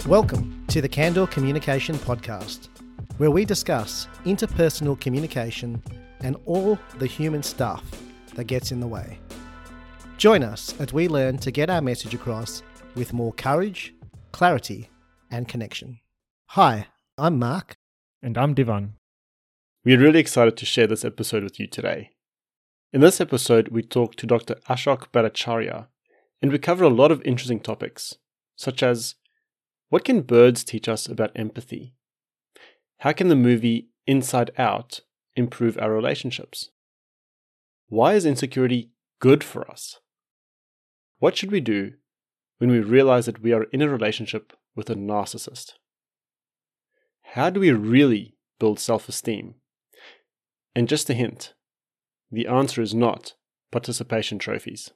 Welcome to the Candor Communication Podcast, where we discuss interpersonal communication and all the human stuff that gets in the way. Join us as we learn to get our message across with more courage, clarity, and connection. Hi, I'm Mark. And I'm Divan. We're really excited to share this episode with you today. In this episode, we talk to Dr. Ashok Bhattacharya, and we cover a lot of interesting topics, such as what can birds teach us about empathy? How can the movie Inside Out improve our relationships? Why is insecurity good for us? What should we do when we realize that we are in a relationship with a narcissist? How do we really build self-esteem? And just a hint, the answer is not participation trophies.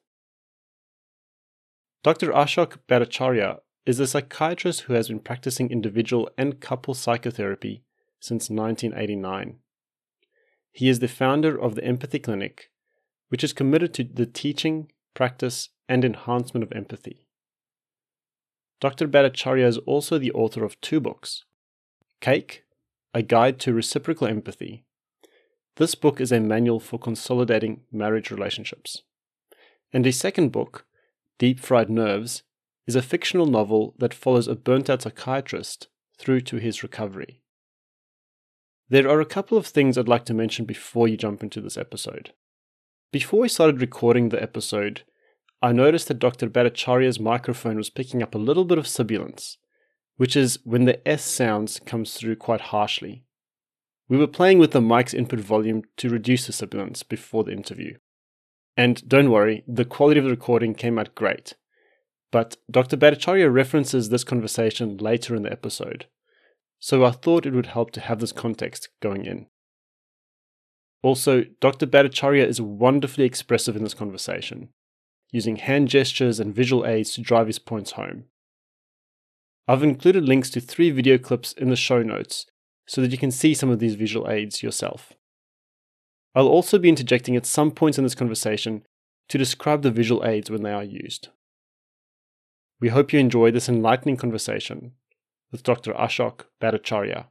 Dr. Ashok Bhattacharya is a psychiatrist who has been practicing individual and couple psychotherapy since 1989. He is the founder of the Empathy Clinic, which is committed to the teaching, practice, and enhancement of empathy. Dr. Bhattacharya is also the author of 2 books. Cake, A Guide to Reciprocal Empathy. This book is a manual for consolidating marriage relationships. And his second book, Deep Fried Nerves, is a fictional novel that follows a burnt-out psychiatrist through to his recovery. There are a couple of things I'd like to mention before you jump into this episode. Before we started recording the episode, I noticed that Dr. Bhattacharya's microphone was picking up a little bit of sibilance, which is when the S sounds comes through quite harshly. We were playing with the mic's input volume to reduce the sibilance before the interview. And don't worry, the quality of the recording came out great. But Dr. Bhattacharya references this conversation later in the episode, so I thought it would help to have this context going in. Also, Dr. Bhattacharya is wonderfully expressive in this conversation, using hand gestures and visual aids to drive his points home. I've included links to 3 video clips in the show notes so that you can see some of these visual aids yourself. I'll also be interjecting at some points in this conversation to describe the visual aids when they are used. We hope you enjoy this enlightening conversation with Dr. Ashok Bhattacharya.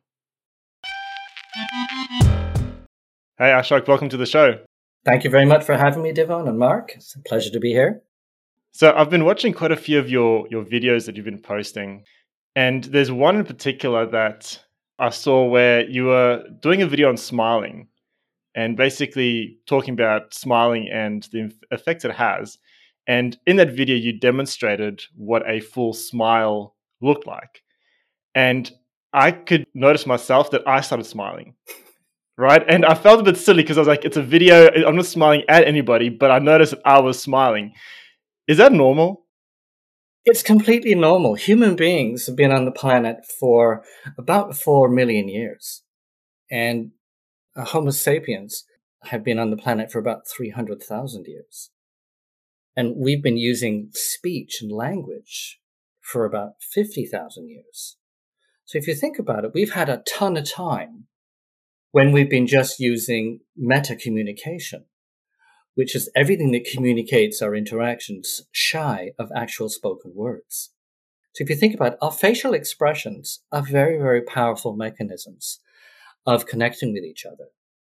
Hey Ashok, welcome to the show. Thank you very much for having me, Divan and Mark. It's a pleasure to be here. So I've been watching quite a few of your videos that you've been posting, and there's one in particular that I saw where you were doing a video on smiling and basically talking about smiling and the effect it has. And in that video, you demonstrated what a full smile looked like. And I could notice myself that I started smiling, right? And I felt a bit silly because I was like, it's a video. I'm not smiling at anybody, but I noticed that I was smiling. Is that normal? It's completely normal. Human beings have been on the planet for about 4 million years. And Homo sapiens have been on the planet for about 300,000 years. And we've been using speech and language for about 50,000 years. So if you think about it, we've had a ton of time when we've been just using meta-communication, which is everything that communicates our interactions shy of actual spoken words. So if you think about it, our facial expressions are very, very powerful mechanisms of connecting with each other.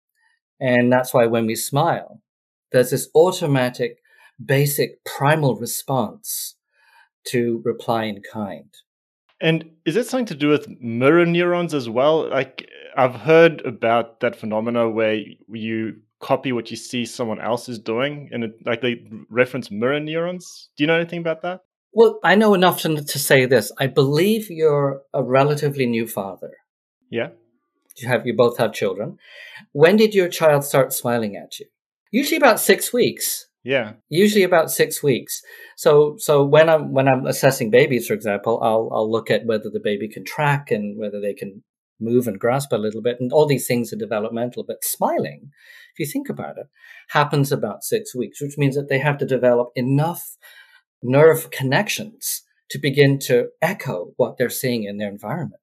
And that's why when we smile, there's this automatic basic primal response to reply in kind. And is it something to do with mirror neurons as well? Like, I've heard about that phenomena where you copy what you see someone else is doing, and they reference mirror neurons. Do you know anything about that? Well, I know enough to say this. I believe you're a relatively new father. Yeah. You both have children. When did your child start smiling at you? Usually about 6 weeks. Yeah. Usually about 6 weeks. So when I'm assessing babies, for example, I'll look at whether the baby can track and whether they can move and grasp a little bit, and all these things are developmental. But smiling, if you think about it, happens about 6 weeks, which means that they have to develop enough nerve connections to begin to echo what they're seeing in their environment.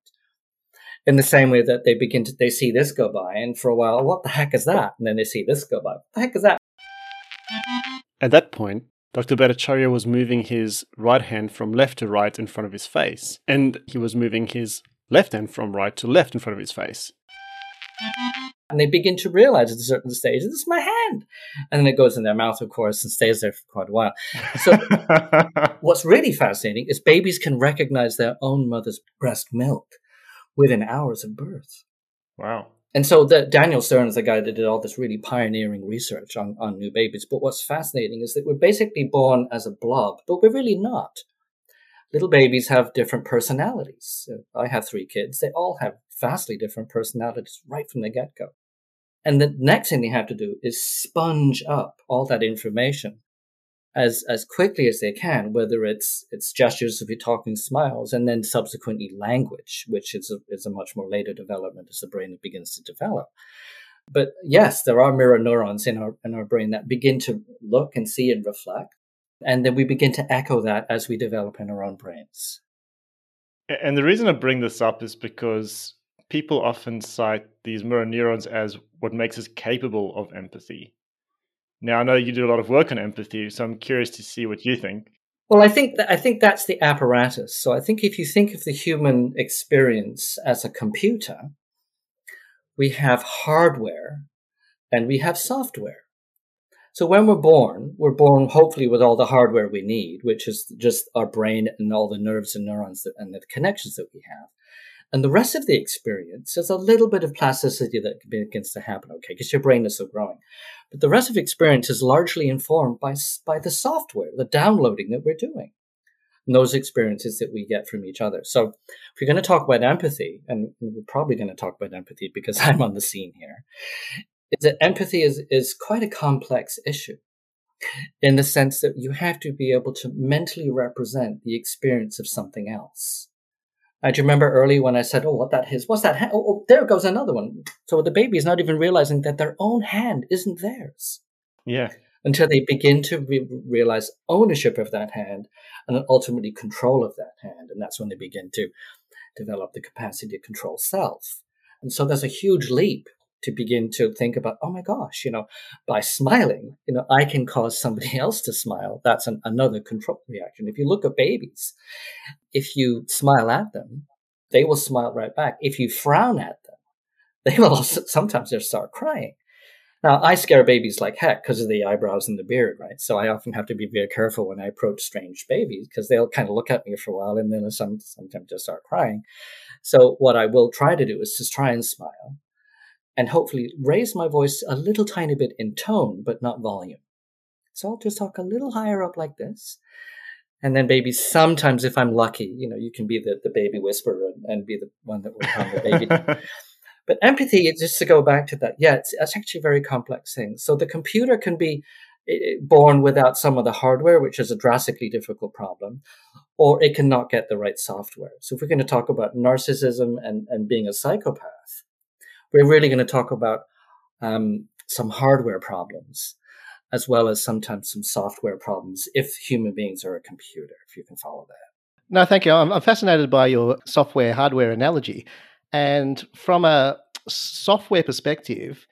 In the same way that they see this go by, and for a while, what the heck is that? And then they see this go by. What the heck is that? At that point, Dr. Bhattacharya was moving his right hand from left to right in front of his face, and he was moving his left hand from right to left in front of his face. And they begin to realize at a certain stage, this is my hand. And then it goes in their mouth, of course, and stays there for quite a while. So what's really fascinating is babies can recognize their own mother's breast milk within hours of birth. Wow. And so Daniel Stern is the guy that did all this really pioneering research on new babies. But what's fascinating is that we're basically born as a blob, but we're really not. Little babies have different personalities. I have 3 kids. They all have vastly different personalities right from the get-go. And the next thing they have to do is sponge up all that information as quickly as they can, whether it's gestures, if you're talking, smiles, and then subsequently language, which is a much more later development as the brain begins to develop. But yes, there are mirror neurons in our brain that begin to look and see and reflect. And then we begin to echo that as we develop in our own brains. And the reason I bring this up is because people often cite these mirror neurons as what makes us capable of empathy. Now, I know you do a lot of work on empathy, so I'm curious to see what you think. Well, I think that's the apparatus. So I think if you think of the human experience as a computer, we have hardware and we have software. So when we're born hopefully with all the hardware we need, which is just our brain and all the nerves and neurons and the connections that we have. And the rest of the experience is a little bit of plasticity that begins to happen, okay, because your brain is still growing. But the rest of the experience is largely informed by the software, the downloading that we're doing, and those experiences that we get from each other. So if you're going to talk about empathy, and we're probably going to talk about empathy because I'm on the scene here, is that empathy is quite a complex issue in the sense that you have to be able to mentally represent the experience of something else. Do you remember early when I said, what's that hand? Oh, there goes another one. So the baby is not even realizing that their own hand isn't theirs. Yeah. Until they begin to realize ownership of that hand and then ultimately control of that hand. And that's when they begin to develop the capacity to control self. And so there's a huge leap to begin to think about, oh my gosh, by smiling, I can cause somebody else to smile. That's another control reaction. If you look at babies, if you smile at them, they will smile right back. If you frown at them, they will also, sometimes they'll start crying. Now, I scare babies like heck because of the eyebrows and the beard, right? So I often have to be very careful when I approach strange babies because they'll kind of look at me for a while and then sometimes they'll start crying. So what I will try to do is just try and smile and hopefully raise my voice a little tiny bit in tone, but not volume. So I'll just talk a little higher up like this. And then babies, sometimes if I'm lucky, you can be the baby whisperer and be the one that will calm the baby down. But empathy, just to go back to that, it's actually a very complex thing. So the computer can be born without some of the hardware, which is a drastically difficult problem, or it cannot get the right software. So if we're going to talk about narcissism and being a psychopath, we're really going to talk about some hardware problems, as well as sometimes some software problems if human beings are a computer, if you can follow that. No, thank you. I'm fascinated by your software-hardware analogy. And from a software perspective,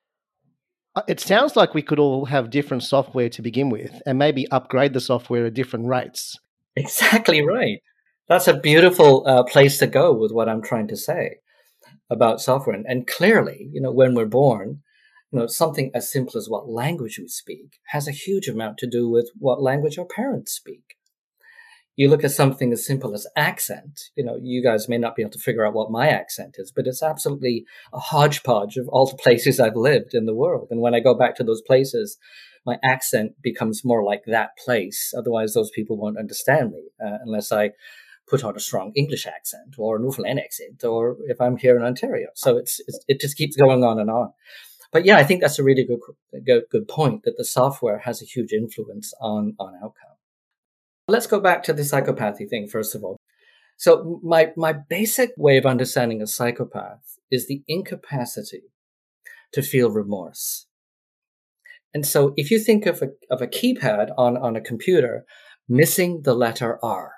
it sounds like we could all have different software to begin with and maybe upgrade the software at different rates. Exactly right. That's a beautiful place to go with what I'm trying to say about software. And clearly, when we're born, something as simple as what language we speak has a huge amount to do with what language our parents speak. You look at something as simple as accent, you guys may not be able to figure out what my accent is, but it's absolutely a hodgepodge of all the places I've lived in the world. And when I go back to those places, my accent becomes more like that place. Otherwise, those people won't understand me unless I put on a strong English accent or a Newfoundland accent, or if I'm here in Ontario. So it just keeps going on and on. But yeah, I think that's a really good point, that the software has a huge influence on outcome. Let's go back to the psychopathy thing, first of all. So my basic way of understanding a psychopath is the incapacity to feel remorse. And so if you think of a keypad on a computer missing the letter R,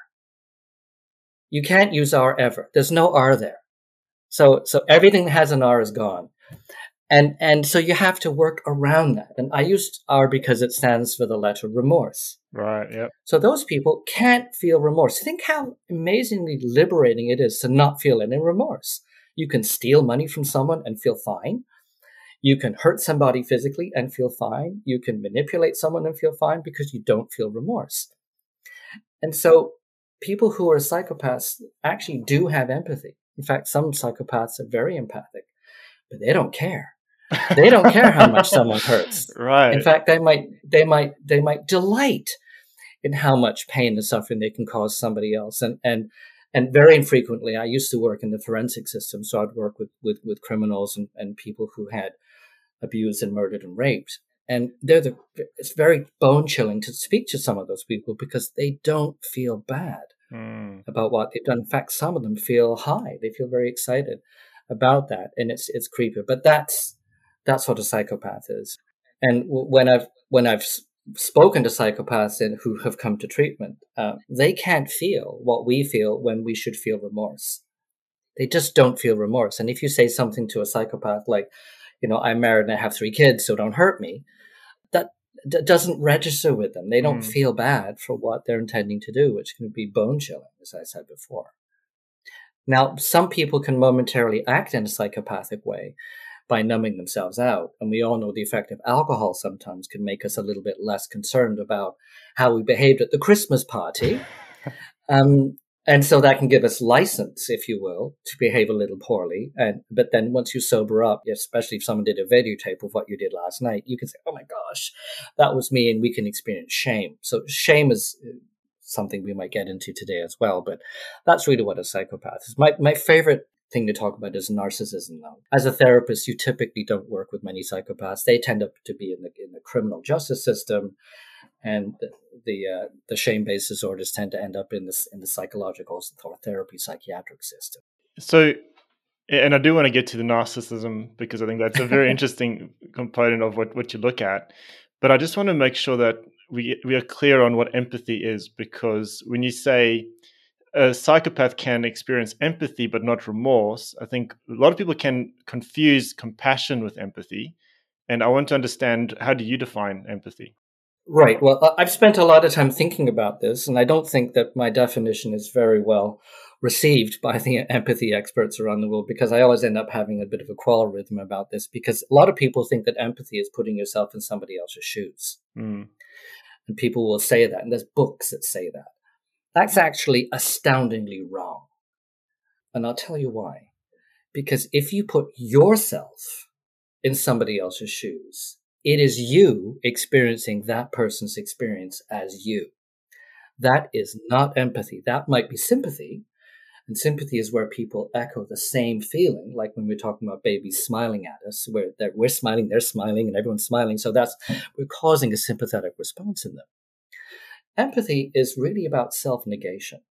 you can't use R ever. There's no R there. So everything that has an R is gone. And so you have to work around that. And I used R because it stands for the letter remorse. Right, yep. So those people can't feel remorse. Think how amazingly liberating it is to not feel any remorse. You can steal money from someone and feel fine. You can hurt somebody physically and feel fine. You can manipulate someone and feel fine because you don't feel remorse. And so people who are psychopaths actually do have empathy. In fact, some psychopaths are very empathic, but they don't care. They don't care how much someone hurts. Right. In fact, they might delight in how much pain and suffering they can cause somebody else. And very infrequently, I used to work in the forensic system, so I'd work with criminals and people who had abused and murdered and raped. And it's very bone chilling to speak to some of those people because they don't feel bad about what they've done. In fact, some of them feel high. They feel very excited about that, and it's creepy. But that's what a psychopath is. And when I've spoken to psychopaths who have come to treatment, they can't feel what we feel when we should feel remorse. They just don't feel remorse. And if you say something to a psychopath like, I'm married and I have 3 kids, so don't hurt me, that doesn't register with them. They don't feel bad for what they're intending to do, which can be bone chilling, as I said before. Now, some people can momentarily act in a psychopathic way by numbing themselves out. And we all know the effect of alcohol sometimes can make us a little bit less concerned about how we behaved at the Christmas party. And so that can give us license, if you will, to behave a little poorly. But then once you sober up, especially if someone did a videotape of what you did last night, you can say, oh my gosh, that was me. And we can experience shame. So shame is something we might get into today as well. But that's really what a psychopath is. My favorite thing to talk about is narcissism, though. As a therapist, you typically don't work with many psychopaths. They tend to be in the criminal justice system, and the shame-based disorders tend to end up in the psychological or therapy psychiatric system. So, and I do want to get to the narcissism because I think that's a very interesting component of what you look at. But I just want to make sure that we are clear on what empathy is, because when you say a psychopath can experience empathy but not remorse, I think a lot of people can confuse compassion with empathy. And I want to understand, how do you define empathy? Right. Well, I've spent a lot of time thinking about this, and I don't think that my definition is very well received by the empathy experts around the world, because I always end up having a bit of a quarrel with them about this, because a lot of people think that empathy is putting yourself in somebody else's shoes. And people will say that, and there's books that say that. That's actually astoundingly wrong. And I'll tell you why. Because if you put yourself in somebody else's shoes, it is you experiencing that person's experience as you. That is not empathy. That might be sympathy. And sympathy is where people echo the same feeling, like when we're talking about babies smiling at us, where we're smiling, they're smiling, and everyone's smiling. So we're causing a sympathetic response in them. Empathy is really about self-negation.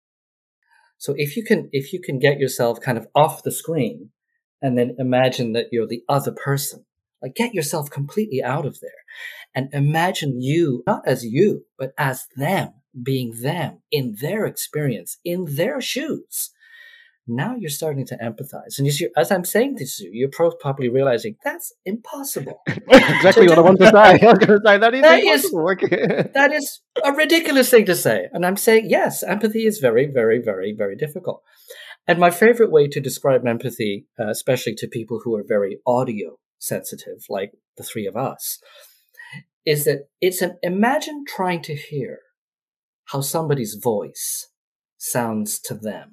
So if you can get yourself kind of off the screen and then imagine that you're the other person, like get yourself completely out of there and imagine you, not as you, but as them, being them in their experience, in their shoes. Now you're starting to empathize. And as I'm saying this to you, you're probably realizing that's impossible. Exactly what I wanted to say. I was going to say that is impossible. That is a ridiculous thing to say. And I'm saying, yes, empathy is very, very, very, very difficult. And my favorite way to describe empathy, especially to people who are very audio sensitive, like the 3 of us, is that imagine trying to hear how somebody's voice sounds to them.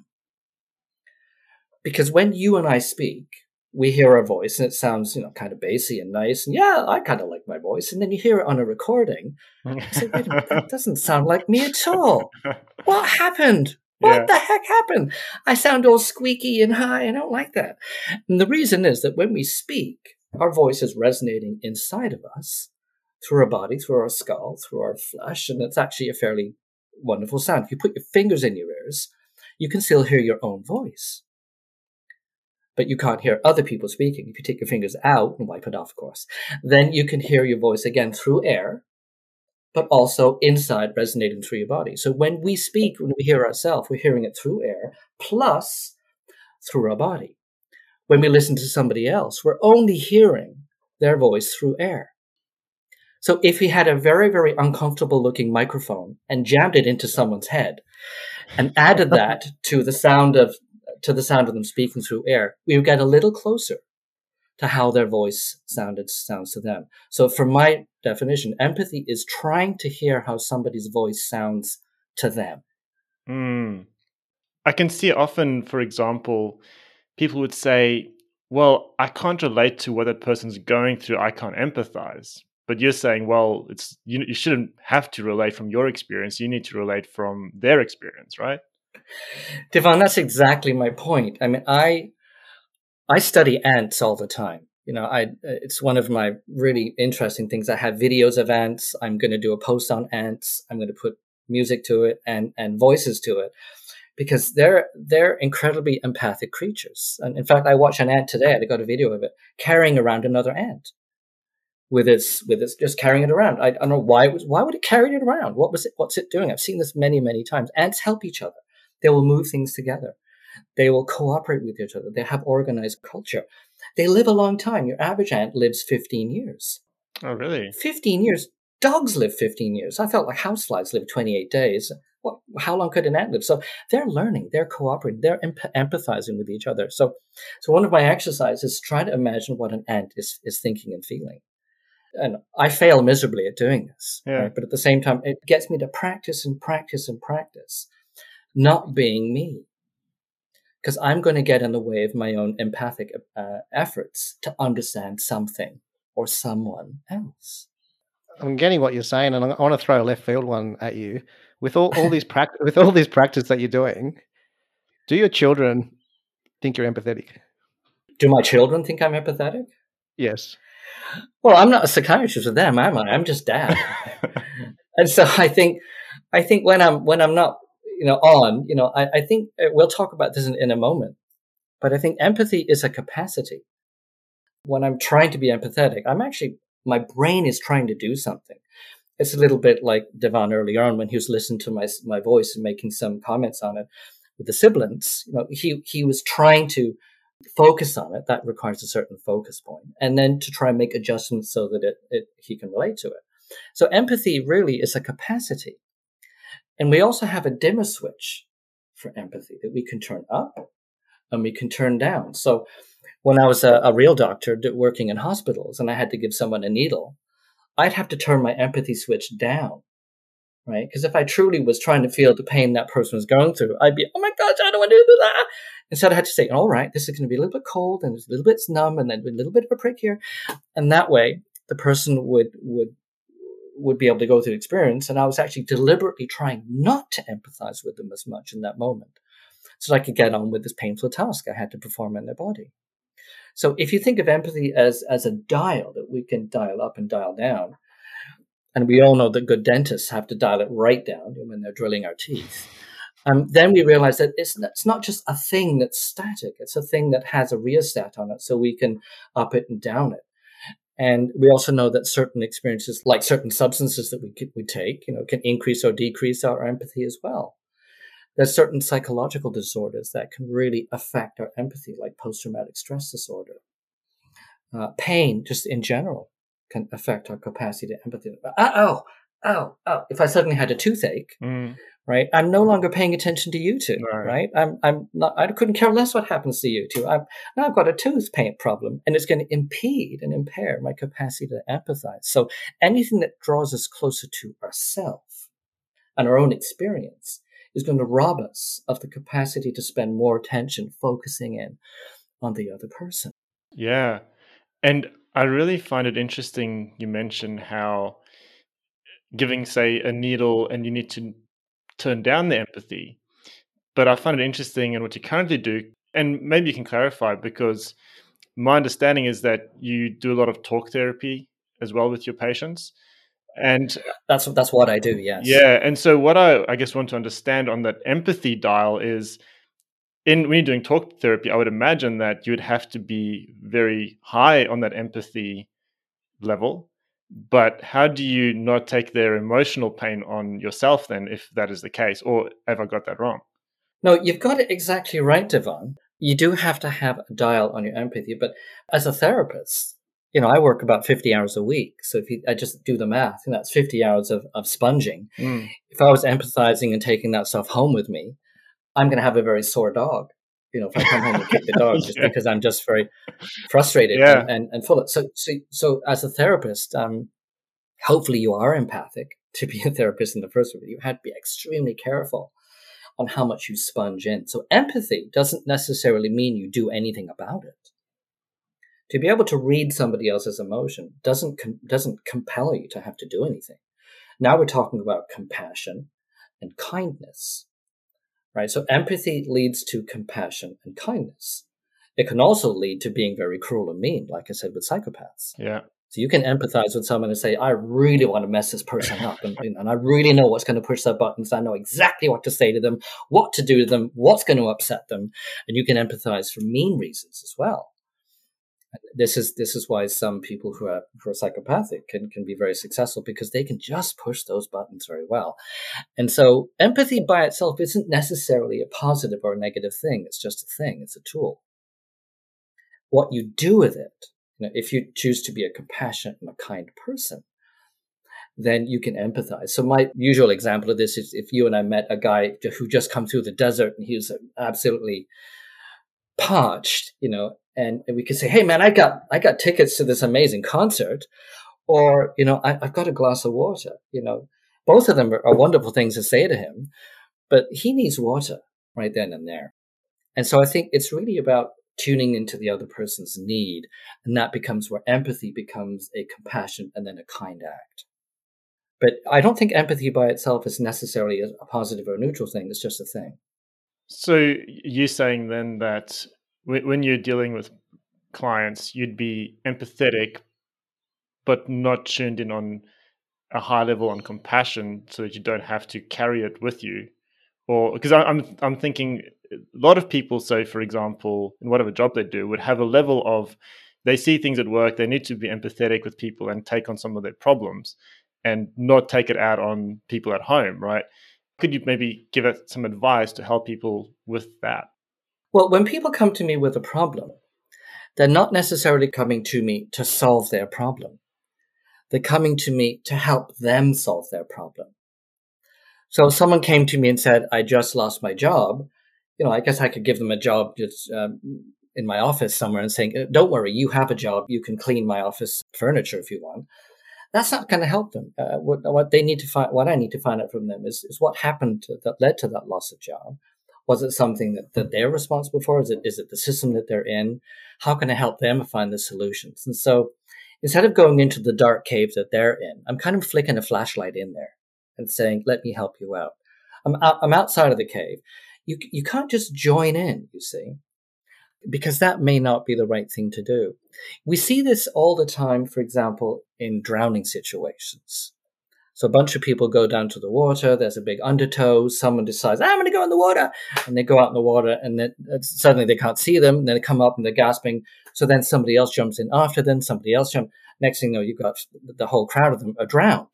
Because when you and I speak, we hear our voice and it sounds, kind of bassy and nice. And yeah, I kind of like my voice. And then you hear it on a recording. You say, wait a minute, that doesn't sound like me at all. What happened? What the heck happened? I sound all squeaky and high. I don't like that. And the reason is that when we speak, our voice is resonating inside of us, through our body, through our skull, through our flesh. And it's actually a fairly wonderful sound. If you put your fingers in your ears, you can still hear your own voice. But you can't hear other people speaking. If you take your fingers out and wipe it off, of course, then you can hear your voice again through air, but also inside, resonating through your body. So when we speak, when we hear ourselves, we're hearing it through air, plus through our body. When we listen to somebody else, we're only hearing their voice through air. So if we had a very, very uncomfortable looking microphone and jammed it into someone's head and added that to the sound of them speaking through air, we would get a little closer to how their voice sounds to them. So from my definition, empathy is trying to hear how somebody's voice sounds to them. I can see often, for example, people would say, well, I can't relate to what that person's going through. I can't empathize. But you're saying, well, you shouldn't have to relate from your experience. You need to relate from their experience, right? Devon, that's exactly my point. I mean, I study ants all the time. It's one of my really interesting things. I have videos of ants. I'm going to do a post on ants. I'm going to put music to it and voices to it, because they're incredibly empathic creatures. And in fact, I watched an ant today. I got a video of it carrying around another ant with its just carrying it around. I don't know why would it carry it around? What's it doing? I've seen this many, many times. Ants help each other. They will move things together. They will cooperate with each other. They have organized culture. They live a long time. Your average ant lives 15 years. Oh, really? 15 years. Dogs live 15 years. I felt like houseflies live 28 days. How long could an ant live? So they're learning, they're cooperating, they're empathizing with each other. So one of my exercises is try to imagine what an ant is thinking and feeling. And I fail miserably at doing this. Yeah. Right? But at the same time, it gets me to practice and practice and practice not being me. Because I'm going to get in the way of my own empathic efforts to understand something or someone else. I'm getting what you're saying, and I want to throw a left field one at you. With all these practice that you're doing, do your children think you're empathetic? Do my children think I'm empathetic? Yes. Well, I'm not a psychiatrist with them, am I? I'm just dad. And so I think when I'm not, I think we'll talk about this in a moment, but I think empathy is a capacity. When I'm trying to be empathetic, my brain is trying to do something. It's a little bit like Devon earlier on when he was listening to my voice and making some comments on it with the sibilants. He was trying to focus on it. That requires a certain focus point, and then to try and make adjustments so that he can relate to it. So empathy really is a capacity. And we also have a dimmer switch for empathy that we can turn up and we can turn down. So when I was a real doctor working in hospitals and I had to give someone a needle, I'd have to turn my empathy switch down, right? Because if I truly was trying to feel the pain that person was going through, I'd be, oh my gosh, I don't want to do that. Instead, I had to say, all right, this is going to be a little bit cold and it's a little bit numb and then a little bit of a prick here. And that way, the person would be able to go through the experience. And I was actually deliberately trying not to empathize with them as much in that moment so that I could get on with this painful task I had to perform in their body. So if you think of empathy as a dial that we can dial up and dial down, and we all know that good dentists have to dial it right down when they're drilling our teeth, then we realize that it's not just a thing that's static. It's a thing that has a rheostat on it so we can up it and down it. And we also know that certain experiences, like certain substances that we take, can increase or decrease our empathy as well. There's certain psychological disorders that can really affect our empathy, like post-traumatic stress disorder. Pain, just in general, can affect our capacity to empathy. Ow. If I suddenly had a toothache, right, I'm no longer paying attention to you two, right? I'm not. I couldn't care less what happens to you two. Now I've got a tooth pain problem, and it's going to impede and impair my capacity to empathize. So anything that draws us closer to ourselves and our own experience is going to rob us of the capacity to spend more attention focusing in on the other person. Yeah. And I really find it interesting you mentioned how giving, say, a needle and you need to turn down the empathy. But I find it interesting in what you currently do, and maybe you can clarify, because my understanding is that you do a lot of talk therapy as well with your patients. And that's what I do, yes. Yeah. And so what I guess want to understand on that empathy dial is when you're doing talk therapy, I would imagine that you would have to be very high on that empathy level. But how do you not take their emotional pain on yourself then, if that is the case? Or have I got that wrong? No, you've got it exactly right, Devon. You do have to have a dial on your empathy. But as a therapist, I work about 50 hours a week. So I just do the math, and that's 50 hours of sponging. If I was empathizing and taking that stuff home with me, I'm going to have a very sore dog. If I come home and kick the dog just because I'm just very frustrated and full of. So as a therapist, hopefully you are empathic to be a therapist in the first place. You have to be extremely careful on how much you sponge in. So empathy doesn't necessarily mean you do anything about it. To be able to read somebody else's emotion doesn't compel you to have to do anything. Now we're talking about compassion and kindness, right? So empathy leads to compassion and kindness. It can also lead to being very cruel and mean, like I said, with psychopaths. Yeah. So you can empathize with someone and say, I really want to mess this person up. And I really know what's going to push their buttons. I know exactly what to say to them, what to do to them, what's going to upset them. And you can empathize for mean reasons as well. This is why some people who are psychopathic can be very successful, because they can just push those buttons very well. And so empathy by itself isn't necessarily a positive or a negative thing. It's just a thing. It's a tool. What you do with it, if you choose to be a compassionate and a kind person, then you can empathize. So my usual example of this is if you and I met a guy who just come through the desert and he was absolutely parched, and we could say, hey man, I got tickets to this amazing concert, or, I've got a glass of water, both of them are wonderful things to say to him, but he needs water right then and there. And so I think it's really about tuning into the other person's need. And that becomes where empathy becomes a compassion and then a kind act. But I don't think empathy by itself is necessarily a positive or a neutral thing. It's just a thing. So you're saying then that when you're dealing with clients, you'd be empathetic, but not tuned in on a high level on compassion, so that you don't have to carry it with you. Or because I'm thinking a lot of people, say for example, in whatever job they do, would have a level of, they see things at work, they need to be empathetic with people and take on some of their problems, and not take it out on people at home, right? Could you maybe give us some advice to help people with that? Well, when people come to me with a problem, they're not necessarily coming to me to solve their problem. They're coming to me to help them solve their problem. So if someone came to me and said, I just lost my job, I guess I could give them a job just in my office somewhere and saying, don't worry, you have a job. You can clean my office furniture if you want. That's not going to help them. What they need to find, what I need to find out from them is what happened that led to that loss of job. Was it something that they're responsible for? Is it the system that they're in? How can I help them find the solutions? And so instead of going into the dark cave that they're in, I'm kind of flicking a flashlight in there and saying, let me help you out. I'm outside of the cave. You can't just join in, you see, because that may not be the right thing to do. We see this all the time, for example, in drowning situations. So a bunch of people go down to the water, there's a big undertow, someone decides, I'm going to go in the water, and they go out in the water, and then suddenly they can't see them, and then they come up and they're gasping, so then somebody else jumps in after them, somebody else jumps. Next thing you know, you've got the whole crowd of them are drowned.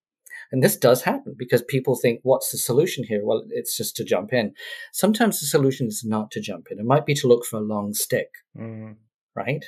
And this does happen because people think, what's the solution here? Well, it's just to jump in. Sometimes the solution is not to jump in. It might be to look for a long stick, right?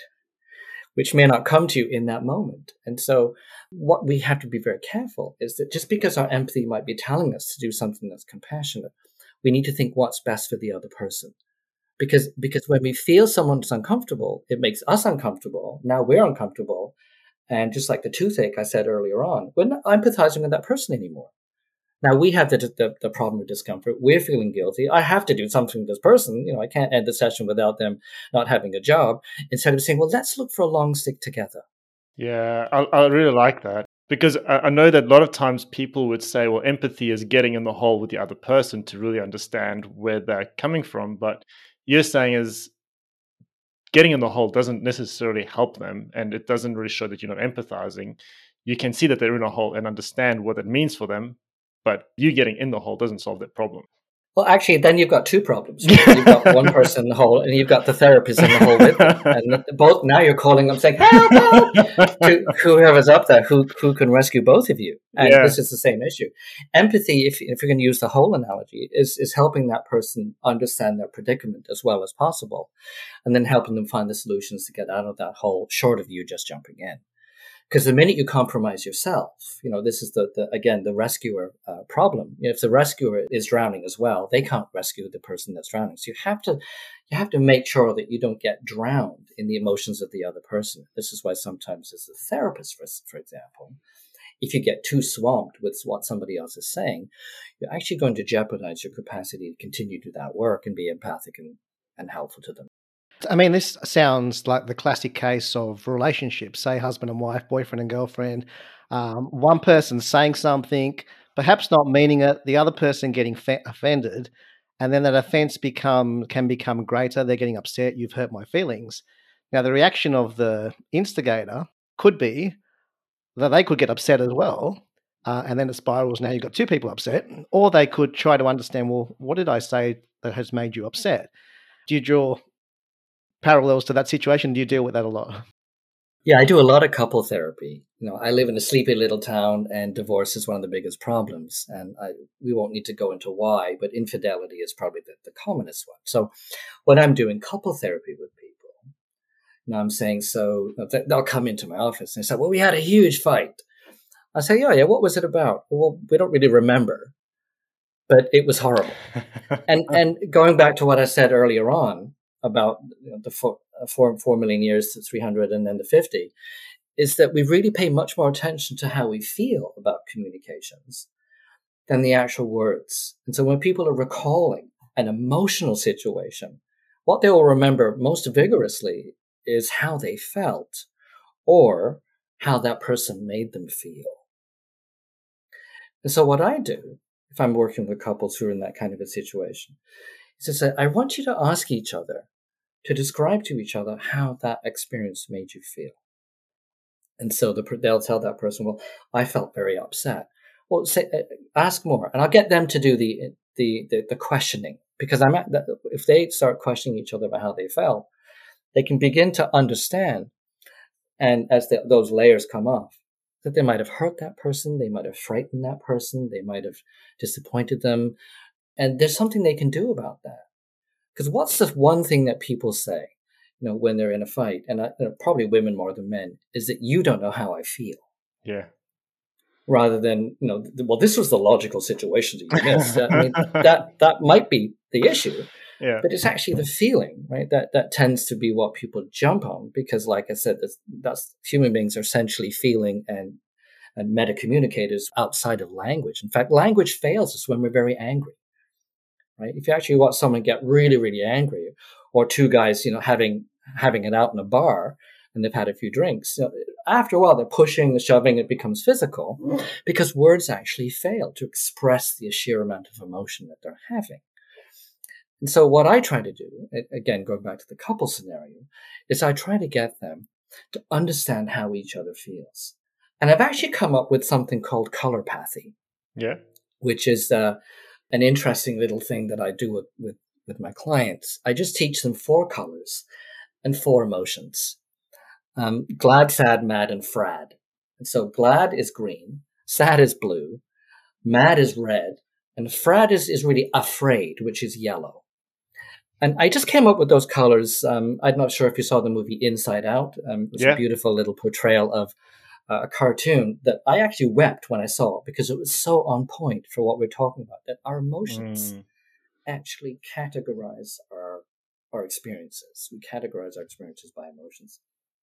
Which may not come to you in that moment. And so what we have to be very careful is that just because our empathy might be telling us to do something that's compassionate, we need to think what's best for the other person. Because when we feel someone's uncomfortable, it makes us uncomfortable. Now we're uncomfortable. And just like the toothache I said earlier on, we're not empathizing with that person anymore. Now we have the problem of discomfort. We're feeling guilty. I have to do something to this person. I can't end the session without them not having a job. Instead of saying, well, let's look for a long stick together. Yeah, I really like that. Because I know that a lot of times people would say, well, empathy is getting in the hole with the other person to really understand where they're coming from. But you're saying is getting in the hole doesn't necessarily help them, and it doesn't really show that you're not empathizing. You can see that they're in a hole and understand what it means for them, but you getting in the hole doesn't solve that problem. Well, actually, then you've got two problems. Right? You've got one person in the hole, and you've got the therapist in the hole with them. And both, now you're calling them saying, help, help, to whoever's up there who can rescue both of you. And this is the same issue. Empathy, if you're going to use the hole analogy, is helping that person understand their predicament as well as possible, and then helping them find the solutions to get out of that hole, short of you just jumping in. Because the minute you compromise yourself, this is the rescuer problem. If the rescuer is drowning as well, they can't rescue the person that's drowning. So you have to make sure that you don't get drowned in the emotions of the other person. This is why sometimes as a therapist, for example, if you get too swamped with what somebody else is saying, you're actually going to jeopardize your capacity to continue to do that work and be empathic and helpful to them. I mean, this sounds like the classic case of relationships, say husband and wife, boyfriend and girlfriend. One person saying something, perhaps not meaning it, the other person getting offended, and then that offense can become greater. They're getting upset. You've hurt my feelings. Now, the reaction of the instigator could be that they could get upset as well, and then it spirals. Now you've got two people upset, or they could try to understand, well, what did I say that has made you upset? Do you draw parallels to that situation? Do you deal with that a lot? Yeah, I do a lot of couple therapy. I live in a sleepy little town, and divorce is one of the biggest problems. And we won't need to go into why, but infidelity is probably the commonest one. So when I'm doing couple therapy with people, I'm saying, so they'll come into my office and say, well, we had a huge fight. I say, yeah, what was it about? Well, we don't really remember, but it was horrible. and going back to what I said earlier on, about the 4 million years to 300 and then the 50, is that we really pay much more attention to how we feel about communications than the actual words. And so when people are recalling an emotional situation, what they will remember most vigorously is how they felt or how that person made them feel. And so what I do, if I'm working with couples who are in that kind of a situation, is to say, I want you to ask each other to describe to each other how that experience made you feel. And so they'll tell that person, well, I felt very upset. Well, ask more, and I'll get them to do the questioning, because if they start questioning each other about how they felt, they can begin to understand, and as those layers come off, that they might have hurt that person, they might have frightened that person, they might have disappointed them, and there's something they can do about that. Because what's the one thing that people say, when they're in a fight, and probably women more than men, is that you don't know how I feel. Yeah. Rather than, well, this was the logical situation that you missed. I mean, that might be the issue. Yeah. But it's actually the feeling, right? That tends to be what people jump on, because, like I said, that's human beings are essentially feeling and meta communicators outside of language. In fact, language fails us when we're very angry. Right? If you actually watch someone get really, really angry, or two guys, having it out in a bar and they've had a few drinks, after a while they're pushing, they're shoving, it becomes physical, because words actually fail to express the sheer amount of emotion that they're having. And so what I try to do, again, going back to the couple scenario, is I try to get them to understand how each other feels. And I've actually come up with something called colorpathy. Yeah. Which is an interesting little thing that I do with my clients. I just teach them 4 colors and 4 emotions. Glad, sad, mad, and frad. And so glad is green, sad is blue, mad is red, and frad is really afraid, which is yellow. And I just came up with those colors. I'm not sure if you saw the movie Inside Out. It was a beautiful little portrayal of a cartoon that I actually wept when I saw it, because it was so on point for what we're talking about, that our emotions actually categorize our experiences. We categorize our experiences by emotions.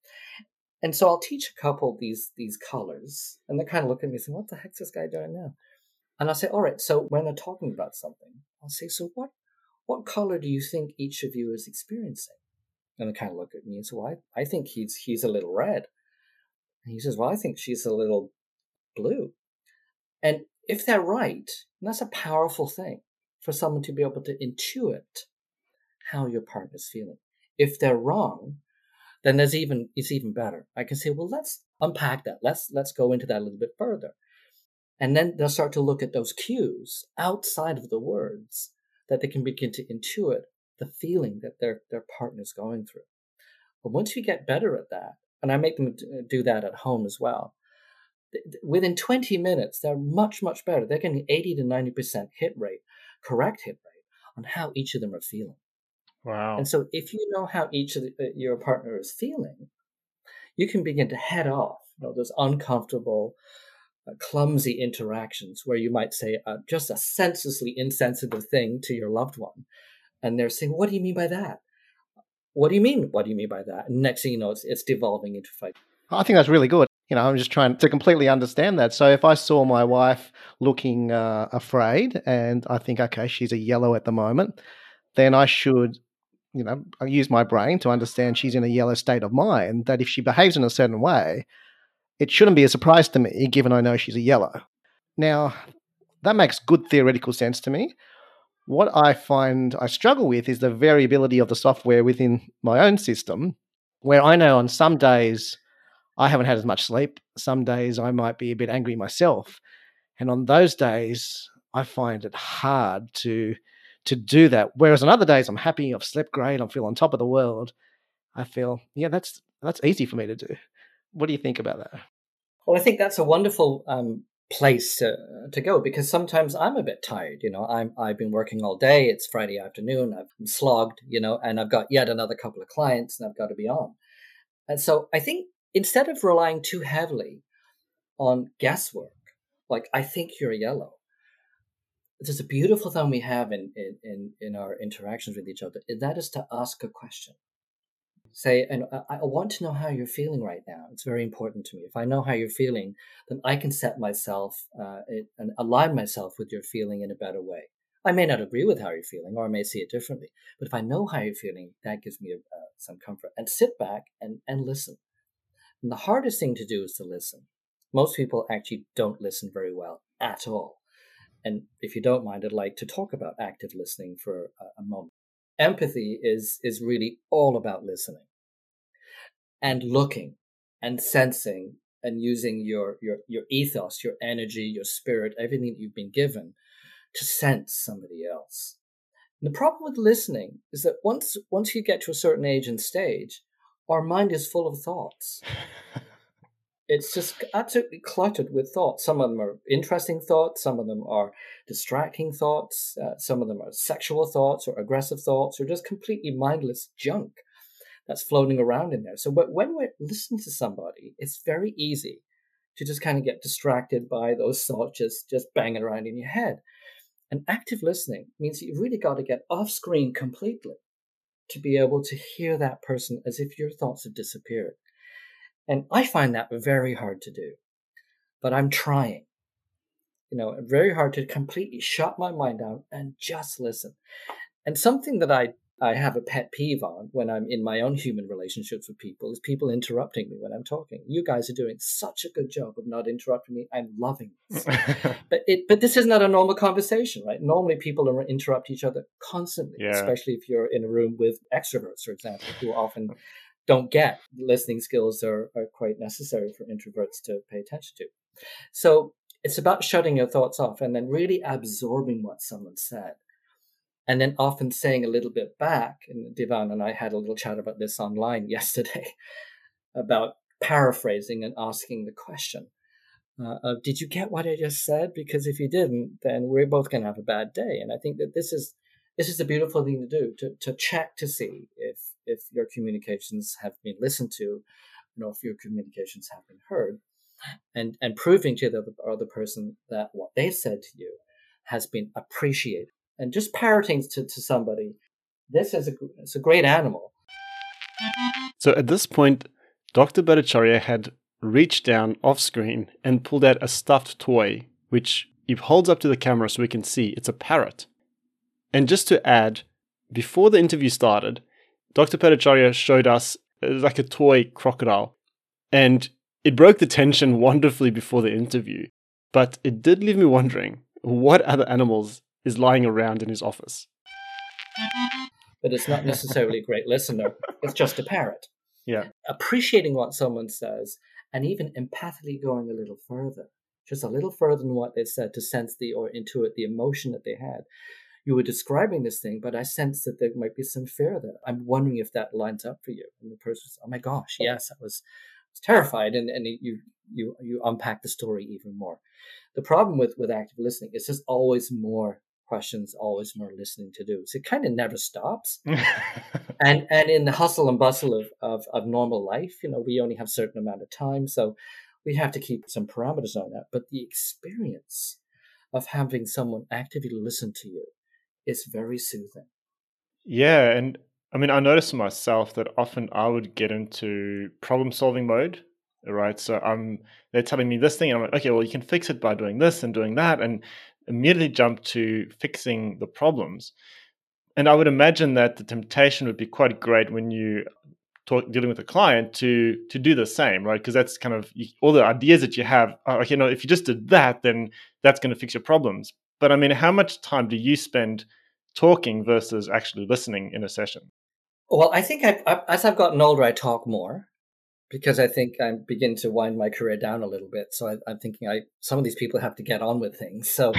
And so I'll teach a couple these colors, and they kind of look at me and say, what the heck's this guy doing now? And I'll say, all right, so when they're talking about something, I'll say, so what color do you think each of you is experiencing? And they kind of look at me and say, well, I think he's a little red. And he says, well, I think she's a little blue. And if they're right, that's a powerful thing for someone to be able to intuit how your partner's feeling. If they're wrong, then it's even better. I can say, well, let's unpack that. Let's go into that a little bit further. And then they'll start to look at those cues outside of the words that they can begin to intuit the feeling that their partner's going through. But once you get better at that, and I make them do that at home as well, within 20 minutes, they're much, much better. They're getting 80 to 90% correct hit rate on how each of them are feeling. Wow. And so if you know how each of your partner is feeling, you can begin to head off those uncomfortable, clumsy interactions where you might say just a senselessly insensitive thing to your loved one. And they're saying, what do you mean by that? What do you mean? What do you mean by that? And next thing you know, it's devolving into fight. I think that's really good. I'm just trying to completely understand that. So if I saw my wife looking afraid and I think, okay, she's a yellow at the moment, then I should, I use my brain to understand she's in a yellow state of mind, that if she behaves in a certain way, it shouldn't be a surprise to me, given I know she's a yellow. Now, that makes good theoretical sense to me. What I find I struggle with is the variability of the software within my own system, where I know on some days I haven't had as much sleep. Some days I might be a bit angry myself. And on those days, I find it hard to do that. Whereas on other days, I'm happy, I've slept great, I feel on top of the world. I feel, that's easy for me to do. What do you think about that? Well, I think that's a wonderful place to go, because sometimes I'm a bit tired. I've been working all day. It's Friday afternoon. I'm slogged, and I've got yet another couple of clients and I've got to be on. And so I think instead of relying too heavily on guesswork, like I think you're yellow, there's a beautiful thing we have in our interactions with each other, and that is to ask a question. Say, and I want to know how you're feeling right now. It's very important to me. If I know how you're feeling, then I can set myself and align myself with your feeling in a better way. I may not agree with how you're feeling, or I may see it differently. But if I know how you're feeling, that gives me some comfort. And sit back and listen. And the hardest thing to do is to listen. Most people actually don't listen very well at all. And if you don't mind, I'd like to talk about active listening for a moment. Empathy is really all about listening and looking and sensing and using your ethos, your energy, your spirit, everything that you've been given to sense somebody else. And the problem with listening is that once you get to a certain age and stage, our mind is full of thoughts. It's just absolutely cluttered with thoughts. Some of them are interesting thoughts. Some of them are distracting thoughts. Some of them are sexual thoughts or aggressive thoughts or just completely mindless junk that's floating around in there. So when we're listening to somebody, it's very easy to just kind of get distracted by those thoughts just banging around in your head. And active listening means you've really got to get off screen completely to be able to hear that person as if your thoughts have disappeared. And I find that very hard to do, but I'm trying, very hard to completely shut my mind down and just listen. And something that I have a pet peeve on when I'm in my own human relationships with people is people interrupting me when I'm talking. You guys are doing such a good job of not interrupting me. I'm loving this. But this is not a normal conversation, right? Normally people interrupt each other constantly, especially if you're in a room with extroverts, for example, who often don't get listening skills are quite necessary for introverts to pay attention to. So it's about shutting your thoughts off and then really absorbing what someone said. And then often saying a little bit back. And Devan and I had a little chat about this online yesterday about paraphrasing and asking the question of, did you get what I just said? Because if you didn't, then we're both going to have a bad day. And I think that this is a beautiful thing to do, to check to see if your communications have been listened to, if your communications have been heard, and proving to the other person that what they said to you has been appreciated. And just parroting to somebody, it's a great animal. So at this point, Dr. Bhattacharya had reached down off screen and pulled out a stuffed toy, which he holds up to the camera so we can see it's a parrot. And just to add, before the interview started, Dr. Bhattacharya showed us like a toy crocodile, and it broke the tension wonderfully before the interview. But it did leave me wondering, what other animals is lying around in his office? But it's not necessarily a great listener. It's just a parrot. Yeah. Appreciating what someone says and even empathically going a little further, just a little further than what they said to sense or intuit the emotion that they had. you were describing this thing, but I sense that there might be some fear there. I'm wondering if that lines up for you. And the person says, oh my gosh, yes, I was terrified. And you unpack the story even more. The problem with active listening is there's always more questions, always more listening to do. So it kind of never stops. and in the hustle and bustle of normal life, we only have a certain amount of time. So we have to keep some parameters on that. But the experience of having someone actively listen to you is very soothing. Yeah. And I mean, I noticed myself that often I would get into problem solving mode, right? So they're telling me this thing, and I'm like, okay, well, you can fix it by doing this and doing that, and immediately jump to fixing the problems. And I would imagine that the temptation would be quite great when you dealing with a client to do the same, right? Because that's kind of all the ideas that you have. If you just did that, then that's going to fix your problems. But I mean, how much time do you spend talking versus actually listening in a session? Well, I think as I've gotten older, I talk more because I think I begin to wind my career down a little bit. So I'm thinking some of these people have to get on with things. So,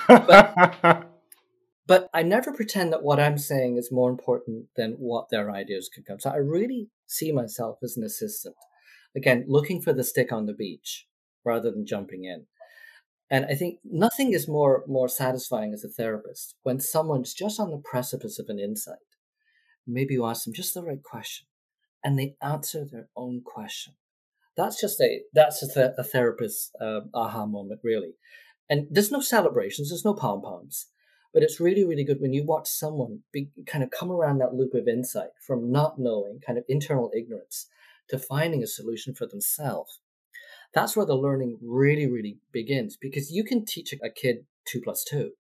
but I never pretend that what I'm saying is more important than what their ideas could come. So I really see myself as an assistant. Again, looking for the stick on the beach rather than jumping in. And I think nothing is more satisfying as a therapist when someone's just on the precipice of an insight. Maybe you ask them just the right question and they answer their own question. That's just a therapist's aha moment, really. And there's no celebrations, there's no pom-poms. But it's really, really good when you watch someone kind of come around that loop of insight from not knowing, kind of internal ignorance, to finding a solution for themselves. That's where the learning really, really begins, because you can teach a kid 2 + 2,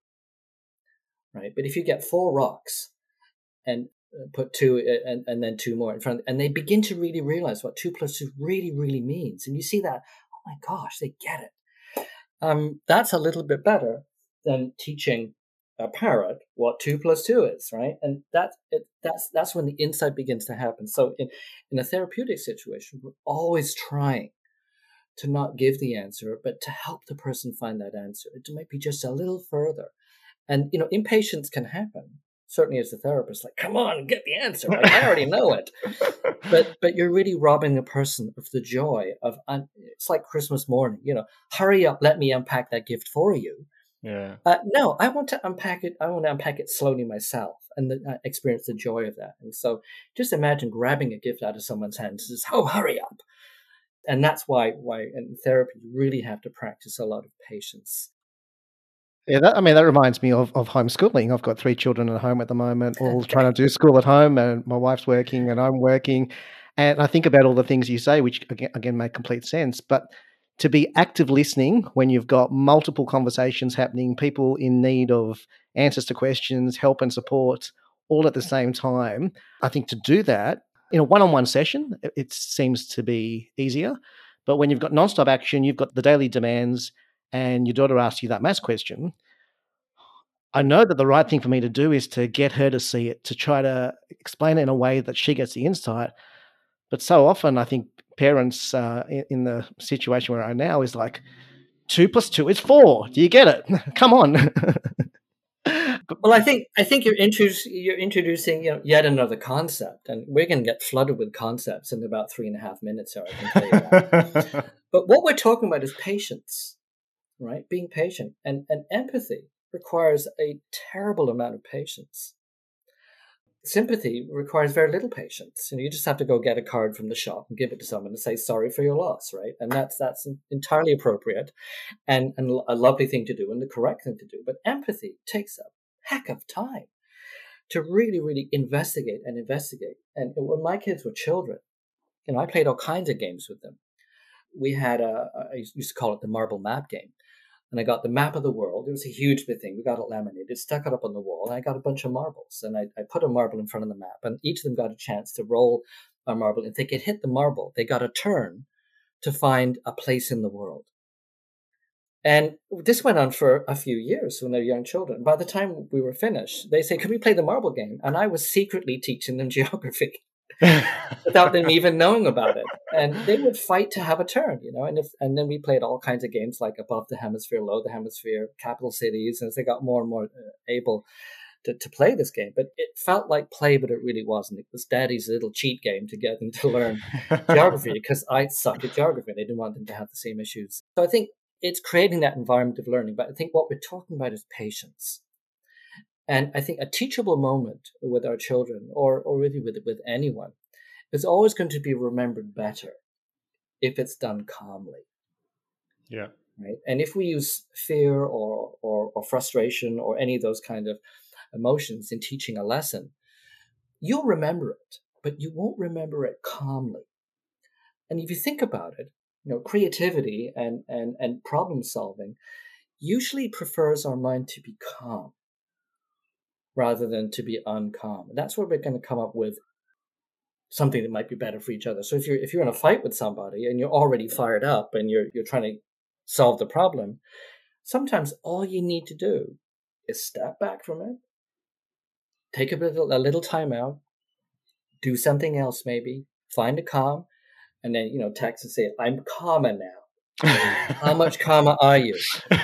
right? But if you get 4 rocks and put 2 and then 2 more in front, and they begin to really realize what 2 + 2 really, really means, and you see that, oh my gosh, they get it. That's a little bit better than teaching a parrot what 2 + 2 is, right? And that's when the insight begins to happen. So in a therapeutic situation, we're always trying to not give the answer, but to help the person find that answer. It might be just a little further. And, impatience can happen, certainly as a therapist, like, come on, get the answer. Like, I already know it. But you're really robbing a person of the joy of, it's like Christmas morning, hurry up, let me unpack that gift for you. Yeah. No, I want to unpack it. I want to unpack it slowly myself and experience the joy of that. And so just imagine grabbing a gift out of someone's hands and says, oh, hurry up. And that's why in therapy, you really have to practice a lot of patience. Yeah, that reminds me of homeschooling. I've got 3 children at home at the moment, all trying to do school at home, and my wife's working and I'm working. And I think about all the things you say, which again make complete sense. But to be active listening when you've got multiple conversations happening, people in need of answers to questions, help and support all at the same time, I think to do that in a one-on-one session, it seems to be easier. But when you've got nonstop action, you've got the daily demands, and your daughter asks you that maths question, I know that the right thing for me to do is to get her to see it, to try to explain it in a way that she gets the insight. But so often, I think parents in the situation we're in now is like, 2 + 2 is 4. Do you get it? Come on. Well, I think you're introducing yet another concept, and we're going to get flooded with concepts in about 3.5 minutes here, I can tell you that. But what we're talking about is patience, right? Being patient, and empathy requires a terrible amount of patience. Sympathy requires very little patience. You just have to go get a card from the shop and give it to someone and say sorry for your loss, right? And that's entirely appropriate and a lovely thing to do and the correct thing to do. But empathy takes a heck of time to really, really investigate. And when my kids were children, I played all kinds of games with them. We had I used to call it the marble map game. And I got the map of the world. It was a huge big thing. We got it laminated, stuck it up on the wall, and I got a bunch of marbles. And I put a marble in front of the map, and each of them got a chance to roll a marble. If they could hit the marble, they got a turn to find a place in the world. And this went on for a few years when they were young children. By the time we were finished, they say, "Can we play the marble game?" And I was secretly teaching them geography without them even knowing about it. And they would fight to have a turn, and then we played all kinds of games like above the hemisphere, below the hemisphere, capital cities. And as they got more and more able, to play this game. But it felt like play, but it really wasn't. It was Daddy's little cheat game to get them to learn geography, because I suck at geography. They didn't want them to have the same issues. So I think it's creating that environment of learning. But I think what we're talking about is patience. And I think a teachable moment with our children, or really with anyone, is always going to be remembered better if it's done calmly. Yeah. Right. And if we use fear or frustration or any of those kind of emotions in teaching a lesson, you'll remember it, but you won't remember it calmly. And if you think about it, creativity and problem solving usually prefers our mind to be calm rather than to be uncalm. And that's where we're going to come up with something that might be better for each other. So if you're in a fight with somebody and you're already fired up and you're trying to solve the problem, sometimes all you need to do is step back from it, take a little time out, do something else maybe, find a calm, and then, text and say, I'm calmer now. How much calmer are you?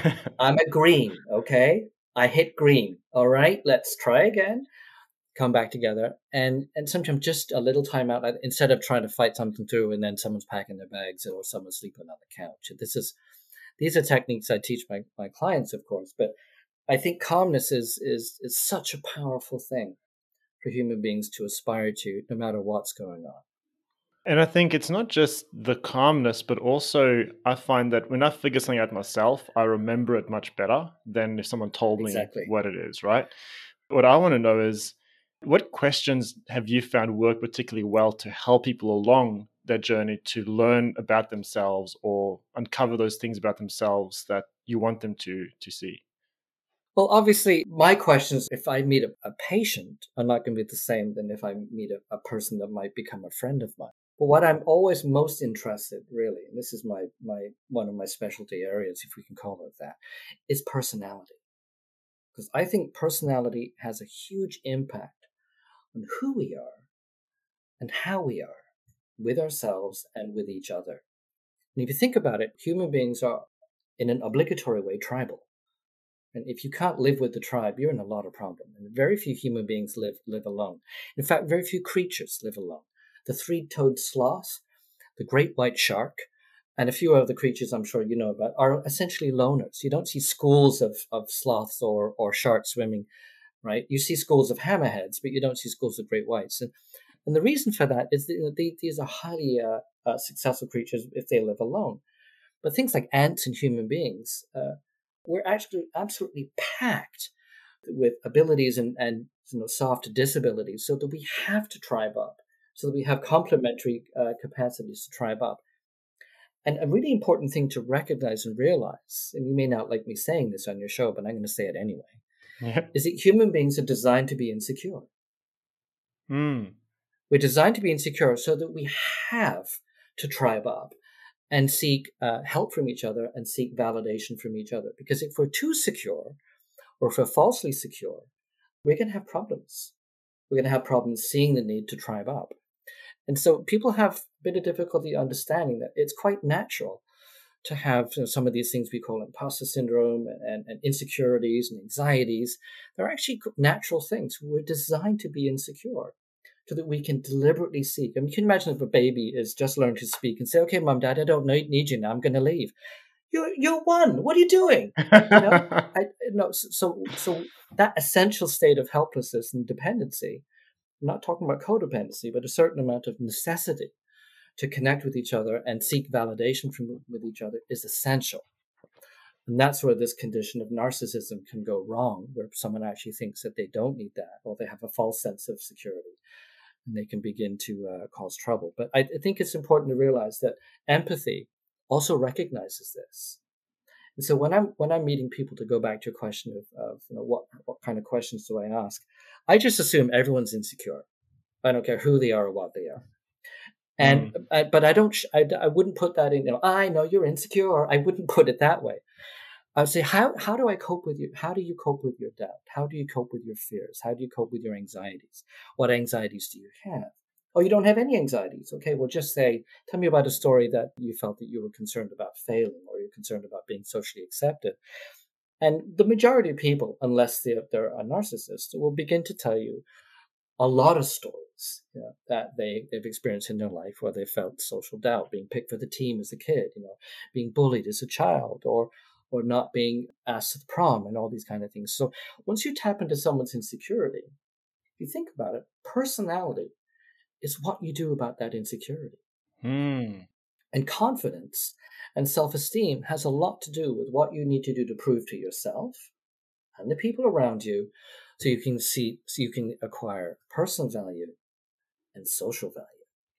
I'm a green, okay? I hit green. All right, let's try again. Come back together. And sometimes just a little time out, instead of trying to fight something through and then someone's packing their bags or someone's sleeping on the couch. These are techniques I teach my clients, of course, but I think calmness is such a powerful thing for human beings to aspire to, no matter what's going on. And I think it's not just the calmness, but also I find that when I figure something out myself, I remember it much better than if someone told me what it is, right? What I want to know is, what questions have you found work particularly well to help people along their journey to learn about themselves or uncover those things about themselves that you want them to see? Well, obviously, my questions, if I meet a patient, are not going to be the same than if I meet a person that might become a friend of mine. But what I'm always most interested, really, and this is my one of my specialty areas, if we can call it that, is personality. Because I think personality has a huge impact on who we are and how we are with ourselves and with each other. And if you think about it, human beings are, in an obligatory way, tribal. And if you can't live with the tribe, you're in a lot of problem. And very few human beings live alone. In fact, very few creatures live alone. The three-toed sloth, the great white shark, and a few other creatures I'm sure you know about are essentially loners. You don't see schools of sloths or sharks swimming, right? You see schools of hammerheads, but you don't see schools of great whites. And the reason for that is that these are highly successful creatures if they live alone. But things like ants and human beings, we're actually absolutely packed with abilities and soft disabilities, so that we have to tribe up, so that we have complementary capacities to tribe up. And a really important thing to recognize and realize, and you may not like me saying this on your show, but I'm going to say it anyway, is that human beings are designed to be insecure. We're designed to be insecure so that we have to tribe up and seek help from each other and seek validation from each other. Because if we're too secure, or if we're falsely secure, we're going to have problems. We're going to have problems seeing the need to tribe up. And so people have a bit of difficulty understanding that it's quite natural to have some of these things we call imposter syndrome and insecurities and anxieties. They're actually natural things. We're designed to be insecure so that we can deliberately seek. I mean, you can imagine if a baby is just learning to speak and say, okay, Mom, Dad, I don't need you now. I'm going to leave. You're one. What are you doing? So that essential state of helplessness and dependency, I'm not talking about codependency, but a certain amount of necessity to connect with each other and seek validation with each other is essential. And that's where this condition of narcissism can go wrong, where someone actually thinks that they don't need that, or they have a false sense of security, and they can begin to cause trouble. But I think it's important to realize that empathy also recognizes this. And so when I'm meeting people, to go back to your question of what kind of questions do I ask, I just assume everyone's insecure. I don't care who they are or what they are. And but I wouldn't put that in. I know you're insecure. I wouldn't put it that way. I would say, how do I cope with you? How do you cope with your doubt? How do you cope with your fears? How do you cope with your anxieties? What anxieties do you have? Oh, you don't have any anxieties. Okay, well, just say, tell me about a story that you felt that you were concerned about failing, or you're concerned about being socially accepted. And the majority of people, unless they're a narcissist, will begin to tell you a lot of stories, that they've experienced in their life, where they felt social doubt, being picked for the team as a kid, being bullied as a child, or not being asked to the prom, and all these kind of things. So once you tap into someone's insecurity, if you think about it, personality is what you do about that insecurity. And confidence and self-esteem has a lot to do with what you need to do to prove to yourself and the people around you, so you can acquire personal value and social value.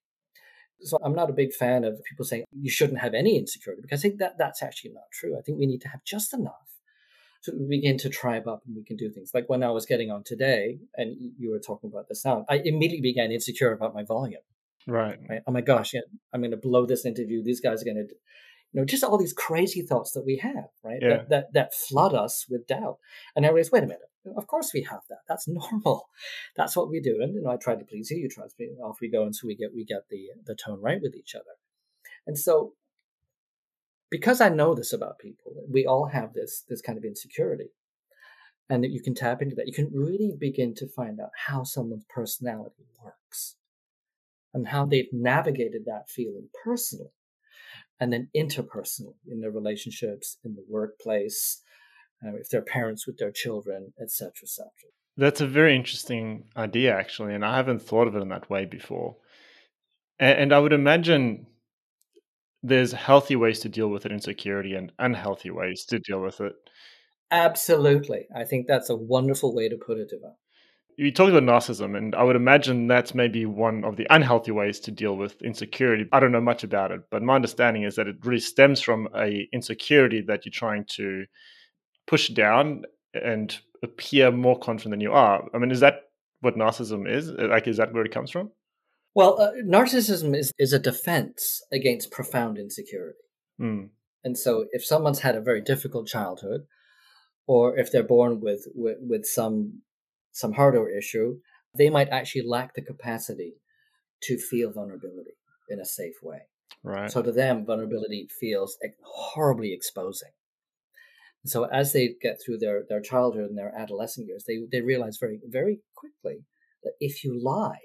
So I'm not a big fan of people saying you shouldn't have any insecurity, because I think that's actually not true. I think we need to have just enough so we begin to tribe up and we can do things. Like when I was getting on today and you were talking about the sound, I immediately began insecure about my volume. Right. Oh my gosh, I'm going to blow this interview. These guys are going to, just all these crazy thoughts that we have, right? Yeah. That flood us with doubt. And I realized, wait a minute, of course we have that. That's normal. That's what we do. And I try to please you, you try to please me. Off we go, and so we get the tone right with each other. And so, because I know this about people, we all have this kind of insecurity, and that you can tap into that, you can really begin to find out how someone's personality works and how they've navigated that feeling personally and then interpersonally in their relationships, in the workplace, if they're parents with their children, etc., etc. That's a very interesting idea, actually, and I haven't thought of it in that way before. And I would imagine there's healthy ways to deal with an insecurity and unhealthy ways to deal with it. Absolutely. I think that's a wonderful way to put it, Ivan. You talked about narcissism, and I would imagine that's maybe one of the unhealthy ways to deal with insecurity. I don't know much about it, but my understanding is that it really stems from a insecurity that you're trying to push down and appear more confident than you are. I mean, is that what narcissism is? Like, is that where it comes from? Well, narcissism is a defense against profound insecurity. Mm. And so if someone's had a very difficult childhood, or if they're born with some hardware issue, they might actually lack the capacity to feel vulnerability in a safe way. Right. So to them, vulnerability feels horribly exposing. So as they get through their childhood and their adolescent years, they realize very, very quickly that if you lie,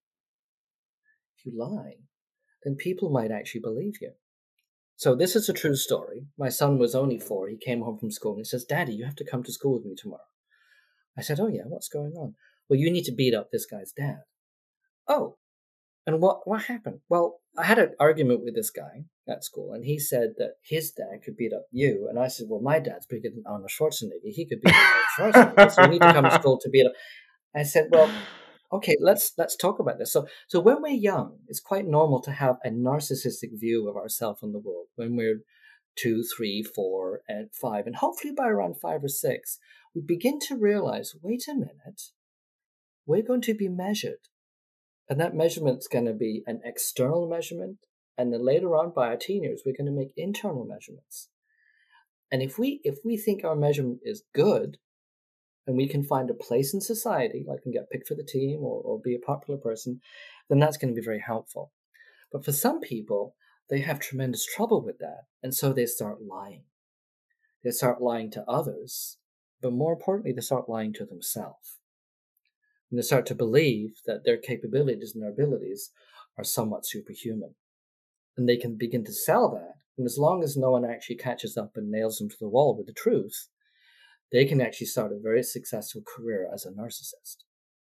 then people might actually believe you. So this is a true story. My son was only 4. He came home from school and he says, "Daddy, you have to come to school with me tomorrow." I said, "Oh yeah, what's going on?" "Well, you need to beat up this guy's dad." "Oh, and what happened?" "Well, I had an argument with this guy at school, and he said that his dad could beat up you." And I said, "Well, my dad's bigger than Arnold Schwarzenegger. He could beat up Arnold Schwarzenegger, so you need to come to school to beat up." I said, "Well, okay, let's talk about this." So when we're young, it's quite normal to have a narcissistic view of ourselves and the world. When we're 2, 3, 4, and 5, and hopefully by around 5 or 6, we begin to realize, wait a minute, we're going to be measured. And that measurement's going to be an external measurement. And then later on, by our teen years, we're going to make internal measurements. And if we think our measurement is good, and we can find a place in society, like can get picked for the team or be a popular person, then that's going to be very helpful. But for some people, they have tremendous trouble with that. And so they start lying. They start lying to others, but more importantly, they start lying to themselves. And they start to believe that their capabilities and their abilities are somewhat superhuman. And they can begin to sell that. And as long as no one actually catches up and nails them to the wall with the truth, they can actually start a very successful career as a narcissist.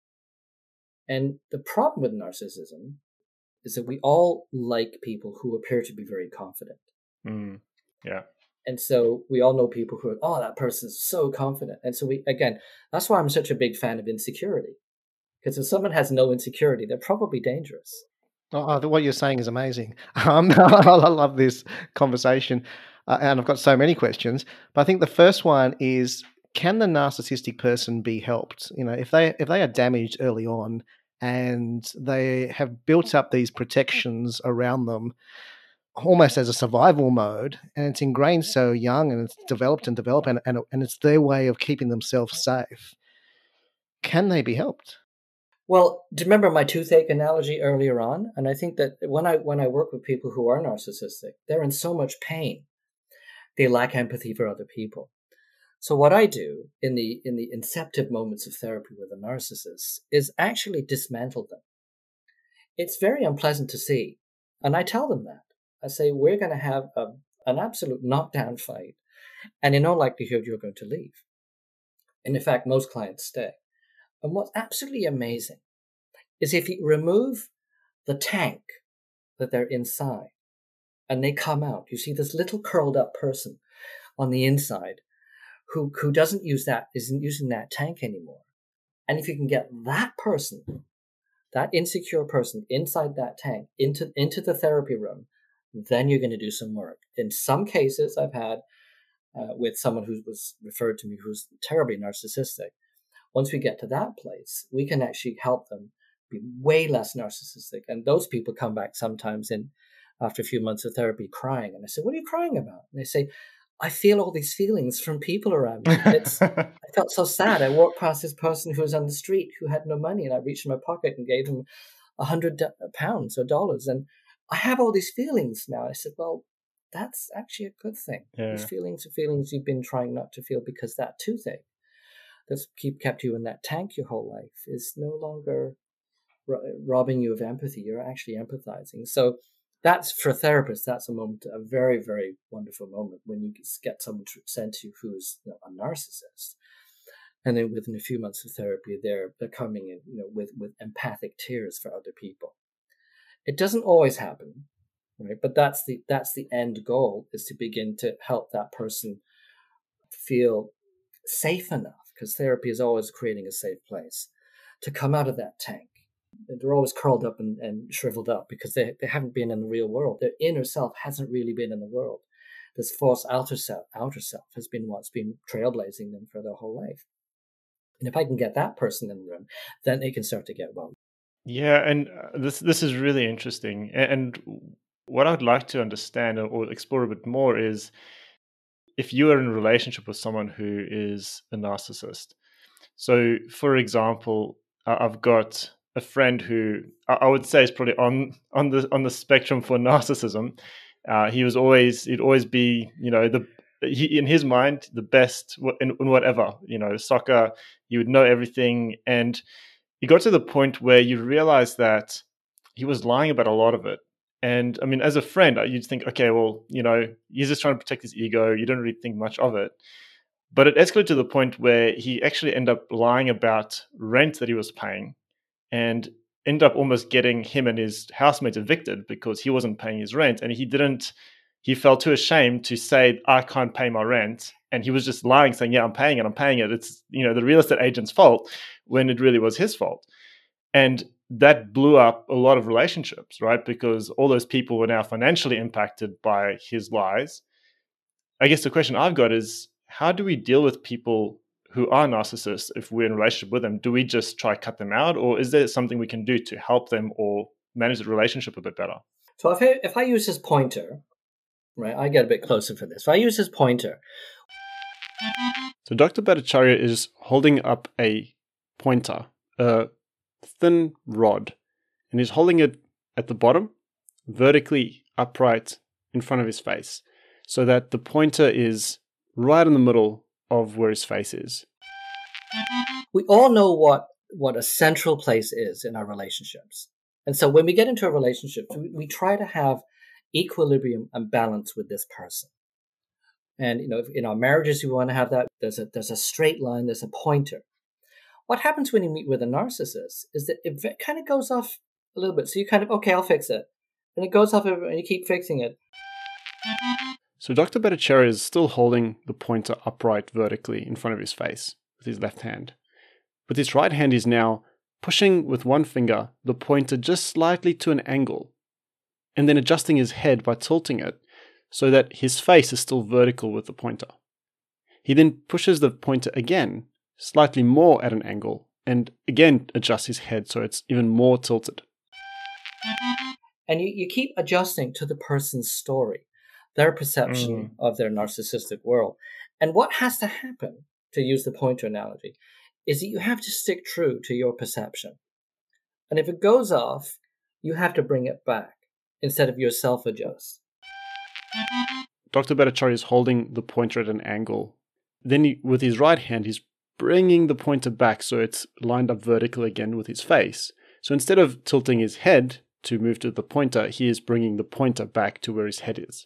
And the problem with narcissism is that we all like people who appear to be very confident. Yeah. And so we all know people who are, "Oh, that person's so confident." And so that's why I'm such a big fan of insecurity. Because if someone has no insecurity, they're probably dangerous. What you're saying is amazing. I love this conversation. And I've got so many questions, but I think the first one is, can the narcissistic person be helped? If they are damaged early on and they have built up these protections around them almost as a survival mode, and it's ingrained so young and it's developed and it's their way of keeping themselves safe, can they be helped? Well, do you remember my toothache analogy earlier on? And I think that when I work with people who are narcissistic, they're in so much pain. They lack empathy for other people. So what I do in the inceptive moments of therapy with a narcissist is actually dismantle them. It's very unpleasant to see. And I tell them that. I say, we're going to have an absolute knockdown fight. And in all likelihood, you're going to leave. And in fact, most clients stay. And what's absolutely amazing is if you remove the tank that they're inside and they come out, you see this little curled up person on the inside who isn't using that tank anymore. And if you can get that person, that insecure person inside that tank into the therapy room, then you're going to do some work. In some cases, I've had with someone who was referred to me who's terribly narcissistic. Once we get to that place, we can actually help them be way less narcissistic. And those people come back sometimes after a few months of therapy crying. And I say, what are you crying about? And they say, I feel all these feelings from people around me. I felt so sad. I walked past this person who was on the street who had no money, and I reached in my pocket and gave him £100 or dollars. And I have all these feelings now. I said, well, that's actually a good thing. Yeah. These feelings are feelings you've been trying not to feel, because that toothache that's kept you in that tank your whole life is no longer robbing you of empathy. You're actually empathizing. So that's, for therapists, that's a very, very wonderful moment when you get someone sent to you who's a narcissist. And then within a few months of therapy, they're coming in with empathic tears for other people. It doesn't always happen, right? But that's the end goal, is to begin to help that person feel safe enough, because therapy is always creating a safe place, to come out of that tank. They're always curled up and shriveled up because they haven't been in the real world. Their inner self hasn't really been in the world. This false outer self has been what's been trailblazing them for their whole life. And if I can get that person in the room, then they can start to get well. Yeah, and this is really interesting. And what I'd like to understand or explore a bit more is, if you are in a relationship with someone who is a narcissist. So, for example, I've got a friend who I would say is probably on the spectrum for narcissism. He'd always be, in his mind, the best in whatever, soccer. He would know everything, and he got to the point where you realize that he was lying about a lot of it. And I mean, as a friend, you'd think, okay, well, he's just trying to protect his ego. You don't really think much of it. But it escalated to the point where he actually ended up lying about rent that he was paying, and ended up almost getting him and his housemates evicted because he wasn't paying his rent. And he felt too ashamed to say, I can't pay my rent. And he was just lying, saying, yeah, I'm paying it. It's, the real estate agent's fault, when it really was his fault. And that blew up a lot of relationships, right? Because all those people were now financially impacted by his lies. I guess the question I've got is, how do we deal with people who are narcissists if we're in a relationship with them? Do we just try to cut them out, or is there something we can do to help them or manage the relationship a bit better? So if I use his pointer, right, I get a bit closer for this. If I use his pointer. So Dr. Bhattacharya is holding up a pointer, a thin rod, and he's holding it at the bottom, vertically upright in front of his face, so that the pointer is right in the middle of where his face is. We all know what a central place is in our relationships. And so when we get into a relationship, we try to have equilibrium and balance with this person. And, in our marriages, we want to have that. There's a straight line, there's a pointer. What happens when you meet with a narcissist is that it kind of goes off a little bit. So you kind of, okay, I'll fix it. And it goes off and you keep fixing it. So Dr. Bhattacharya is still holding the pointer upright vertically in front of his face with his left hand. With his right hand, he's now pushing with one finger the pointer just slightly to an angle, and then adjusting his head by tilting it so that his face is still vertical with the pointer. He then pushes the pointer again, slightly more at an angle, and again adjusts his head so it's even more tilted. And you keep adjusting to the person's story, their perception of their narcissistic world. And what has to happen, to use the pointer analogy, is that you have to stick true to your perception. And if it goes off, you have to bring it back instead of yourself adjust. Dr. Bhattacharya is holding the pointer at an angle. Then with his right hand, he's bringing the pointer back so it's lined up vertical again with his face. So instead of tilting his head to move to the pointer, he is bringing the pointer back to where his head is.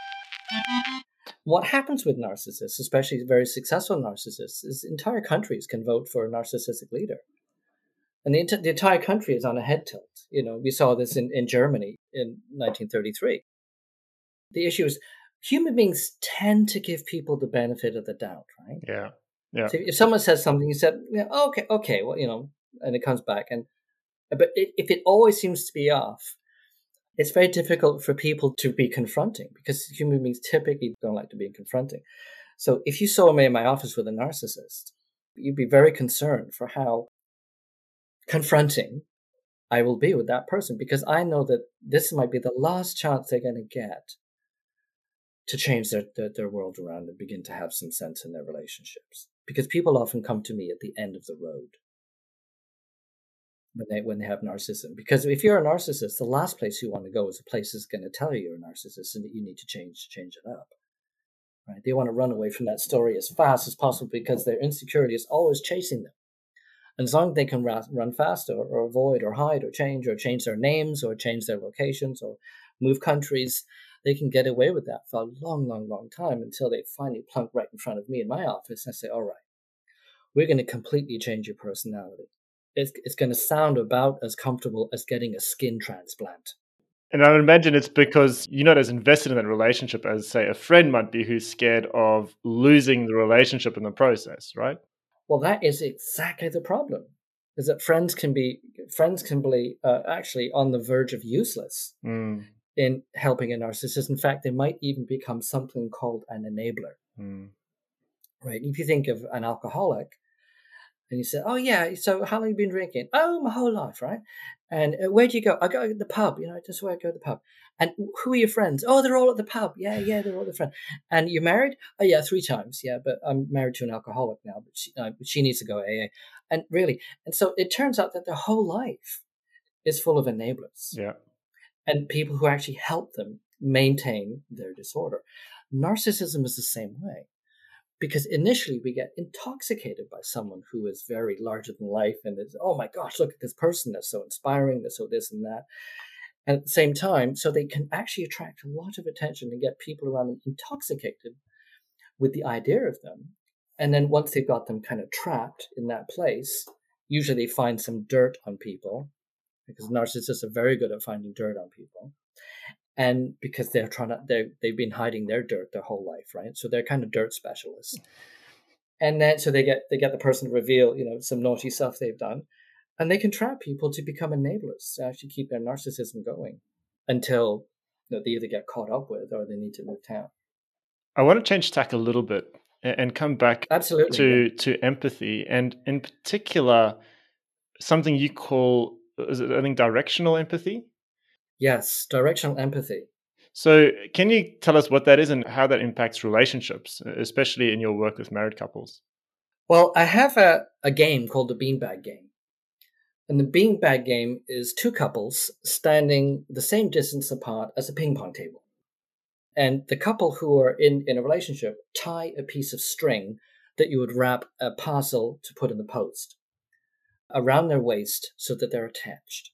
What happens with narcissists, especially very successful narcissists, is entire countries can vote for a narcissistic leader. And the entire country is on a head tilt. We saw this in Germany in 1933. The issue is human beings tend to give people the benefit of the doubt, right? Yeah. So if someone says something, you said, yeah, okay, well, and it comes back. But if it always seems to be off, it's very difficult for people to be confronting because human beings typically don't like to be confronting. So if you saw me in my office with a narcissist, you'd be very concerned for how confronting I will be with that person, because I know that this might be the last chance they're going to get to change their world around and begin to have some sense in their relationships. Because people often come to me at the end of the road when they have narcissism. Because if you're a narcissist, the last place you want to go is a place that's going to tell you you're a narcissist and that you need to change it up. Right? They want to run away from that story as fast as possible because their insecurity is always chasing them. And as long as they can run faster or avoid or hide or change their names or change their locations or move countries, they can get away with that for a long, long, long time until they finally plunk right in front of me in my office and say, all right, we're going to completely change your personality. It's going to sound about as comfortable as getting a skin transplant. And I would imagine it's because you're not as invested in that relationship as, say, a friend might be who's scared of losing the relationship in the process, right? Well, that is exactly the problem, is that friends can be actually on the verge of useless in helping a narcissist. In fact, they might even become something called an enabler. Right? If you think of an alcoholic, and you say, oh, yeah, so how long have you been drinking? Oh, my whole life, right? And where do you go? I go to the pub, just where I go to the pub. And who are your friends? Oh, they're all at the pub. Yeah, they're all the friends. And you're married? Oh, yeah, 3 times. Yeah, but I'm married to an alcoholic now, but she needs to go AA. And really, and so it turns out that their whole life is full of enablers. Yeah. And people who actually help them maintain their disorder. Narcissism is the same way. Because initially we get intoxicated by someone who is very larger than life and is, oh my gosh, look at this person that's so inspiring, that's so this and that. And at the same time, so they can actually attract a lot of attention and get people around them intoxicated with the idea of them. And then once they've got them kind of trapped in that place, usually they find some dirt on people, because narcissists are very good at finding dirt on people. And because they've been hiding their dirt their whole life, right? So they're kind of dirt specialists. And then so they get the person to reveal, some naughty stuff they've done, and they can trap people to become enablers to actually keep their narcissism going until they either get caught up with or they need to move town. I want to change tack a little bit and come back to empathy, and in particular, something you call, I think, directional empathy. Yes, directional empathy. So can you tell us what that is and how that impacts relationships, especially in your work with married couples? Well, I have a game called the Beanbag Game. And the Beanbag Game is 2 couples standing the same distance apart as a ping pong table. And the couple who are in a relationship tie a piece of string that you would wrap a parcel to put in the post around their waist so that they're attached.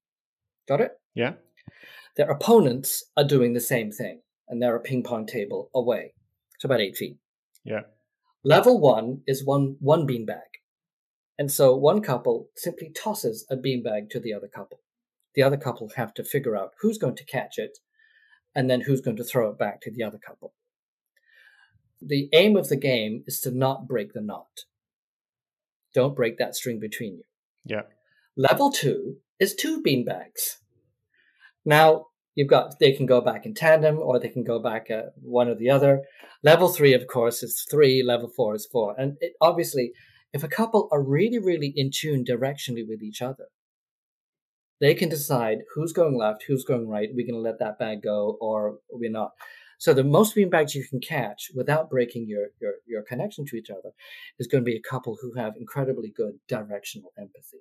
Got it? Yeah. Their opponents are doing the same thing, and they're a ping pong table away. It's about 8 feet. Yeah. Level 1 is one beanbag. And so one couple simply tosses a beanbag to the other couple. The other couple have to figure out who's going to catch it, and then who's going to throw it back to the other couple. The aim of the game is to not break the knot. Don't break that string between you. Yeah. Level 2 is 2 beanbags. Now, they can go back in tandem, or they can go back one or the other. Level 3, of course, is 3. Level 4 is 4. And obviously, if a couple are really, really in tune directionally with each other, they can decide who's going left, who's going right. We're going to let that bag go, or we're not. So the most beanbags you can catch without breaking your connection to each other is going to be a couple who have incredibly good directional empathy.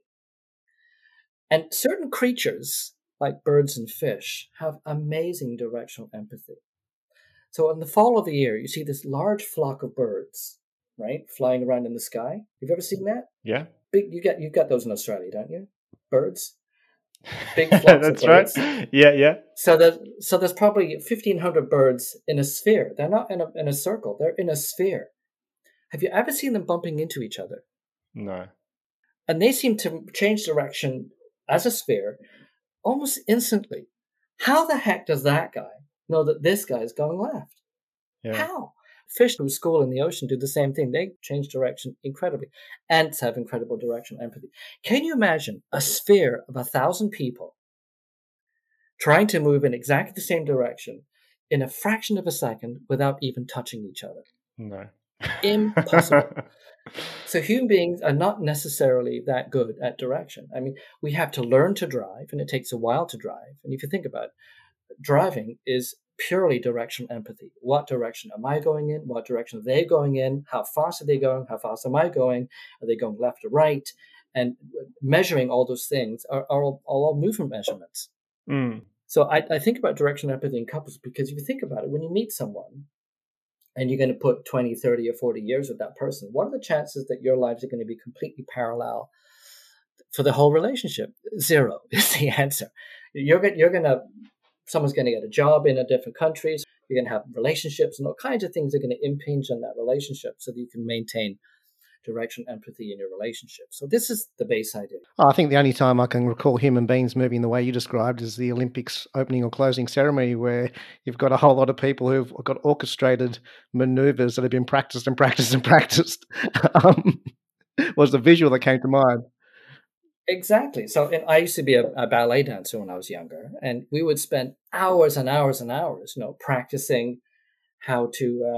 And certain creatures, like birds and fish, have amazing directional empathy. So in the fall of the year, you see this large flock of birds right? Flying around in the sky. Have you ever seen that? Yeah. Big, you got those in Australia, don't you? Birds, big flocks of That's right. birds. Yeah. So there's probably 1,500 birds in a sphere. They're not in a circle. They're in a sphere. Have you ever seen them bumping into each other? No. And they seem to change direction as a sphere almost instantly. How the heck does that guy know that this guy is going left? Yeah. How? Fish who school in the ocean do the same thing. They change direction incredibly. Ants have incredible direction empathy. Can you imagine a sphere of 1,000 people trying to move in exactly the same direction in a fraction of a second without even touching each other? No. Impossible. So human beings are not necessarily that good at direction. I mean, we have to learn to drive, and it takes a while to drive. And if you think about it, driving is purely directional empathy. What direction am I going in? What direction are they going in? How fast are they going? How fast am I going? Are they going left or right? And measuring all those things are all movement measurements. Mm. So I think about directional empathy in couples because if you think about it, when you meet someone and you're going to put 20, 30, or 40 years with that person, what are the chances that your lives are going to be completely parallel for the whole relationship? 0 is the answer. Someone's going to get a job in a different countries. You're going to have relationships and all kinds of things are going to impinge on that relationship so that you can maintain direction, empathy in your relationship. So this is the base idea. I think the only time I can recall human beings moving the way you described is the Olympics opening or closing ceremony, where you've got a whole lot of people who've got orchestrated maneuvers that have been practiced and practiced and practiced. Was the visual that came to mind. Exactly. So I used to be a ballet dancer when I was younger, and we would spend hours and hours and hours, practicing how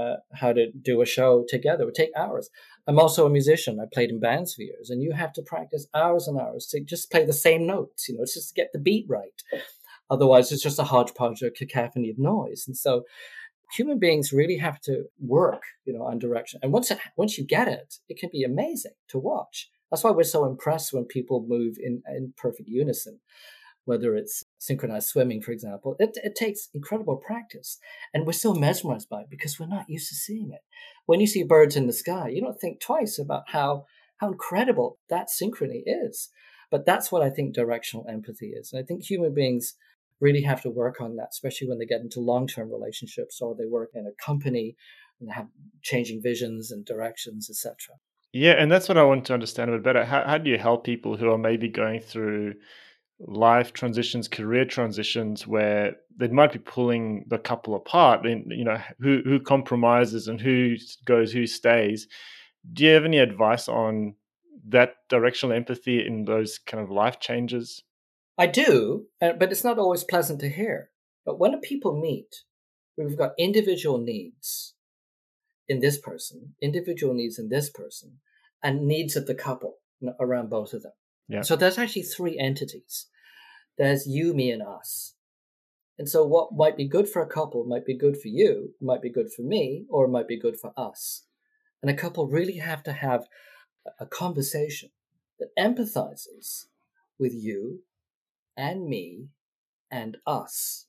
to do a show together. It would take hours. I'm also a musician. I played in bands for years, and you have to practice hours and hours to just play the same notes. It's just to get the beat right. Otherwise, it's just a hodgepodge or cacophony of noise. And so, human beings really have to work, on direction. And once you get it, it can be amazing to watch. That's why we're so impressed when people move in perfect unison, whether it's synchronized swimming, for example. It takes incredible practice. And we're so mesmerized by it because we're not used to seeing it. When you see birds in the sky, you don't think twice about how incredible that synchrony is. But that's what I think directional empathy is. And I think human beings really have to work on that, especially when they get into long-term relationships or they work in a company and have changing visions and directions, etc. Yeah, and that's what I want to understand a bit better. How do you help people who are maybe going through life transitions, career transitions, where they might be pulling the couple apart, and who compromises and who goes, who stays? Do you have any advice on that directional empathy in those kind of life changes? I do, but it's not always pleasant to hear. But when people meet, we've got individual needs in this person, individual needs in this person, and needs of the couple around both of them. Yeah. So there's actually 3 entities. There's you, me, and us. And so what might be good for a couple might be good for you, might be good for me, or it might be good for us. And a couple really have to have a conversation that empathizes with you and me and us.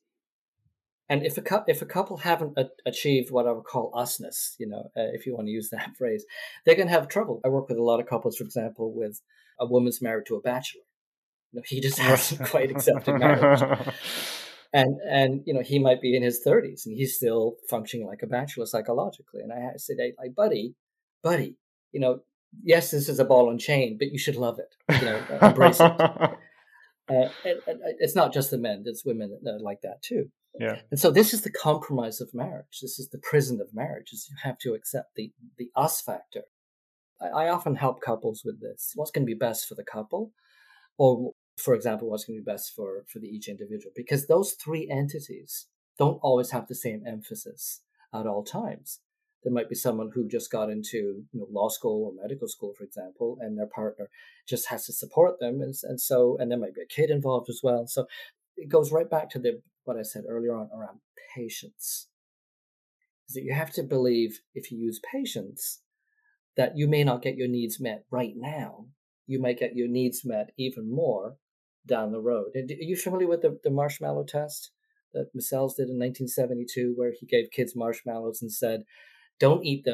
And if a couple haven't achieved what I would call usness, if you want to use that phrase, they're going to have trouble. I work with a lot of couples, for example, with a woman's married to a bachelor. He just hasn't quite accepted marriage. And he might be in his 30s and he's still functioning like a bachelor psychologically. And I said, hey, buddy, yes, this is a ball and chain, but you should love it. Embrace it. It's not just the men, there's women that are like that too. Yeah. And so this is the compromise of marriage. This is the prison of marriage, is you have to accept the us factor. I often help couples with this. What's going to be best for the couple? Or, for example, what's going to be best for each individual? Because those 3 entities don't always have the same emphasis at all times. There might be someone who just got into law school or medical school, for example, and their partner just has to support them. And there might be a kid involved as well. So it goes right back to what I said earlier on around patience. Is that you have to believe, if you use patience, that you may not get your needs met right now. You might get your needs met even more down the road. And are you familiar with the marshmallow test that Missells did in 1972, where he gave kids marshmallows and said, don't eat them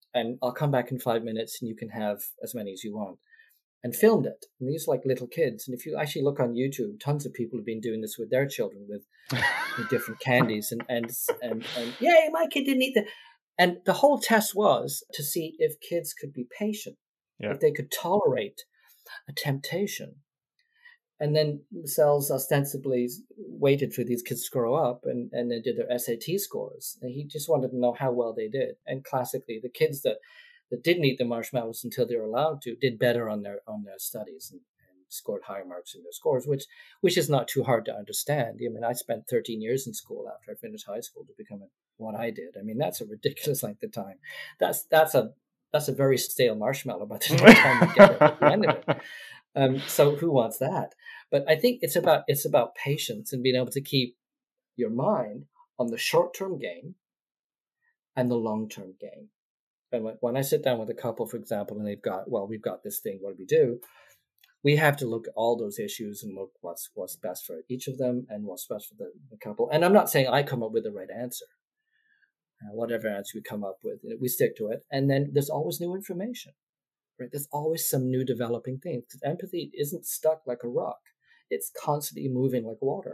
and I'll come back in 5 minutes and you can have as many as you want. And filmed it. And these are like little kids. And if you actually look on YouTube, tons of people have been doing this with their children with different candies and yay, my kid didn't eat that. And the whole test was to see if kids could be patient, if they could tolerate a temptation. And then Sells ostensibly waited for these kids to grow up and they did their SAT scores. And he just wanted to know how well they did. And classically, the kids that didn't eat the marshmallows until they were allowed to did better on their studies and scored higher marks in their scores, which is not too hard to understand. I mean, I spent 13 years in school after I finished high school to become what I did. I mean, that's a ridiculous length of time. That's a very stale marshmallow by the time you get it at the end of it. So who wants that? But I think it's about patience and being able to keep your mind on the short-term game and the long-term game. And when I sit down with a couple, for example, and we've got this thing, what do we do? We have to look at all those issues and look what's best for each of them and what's best for the couple. And I'm not saying I come up with the right answer. Whatever answer we come up with, we stick to it. And then there's always new information, right? There's always some new developing thing. Because empathy isn't stuck like a rock. It's constantly moving like water.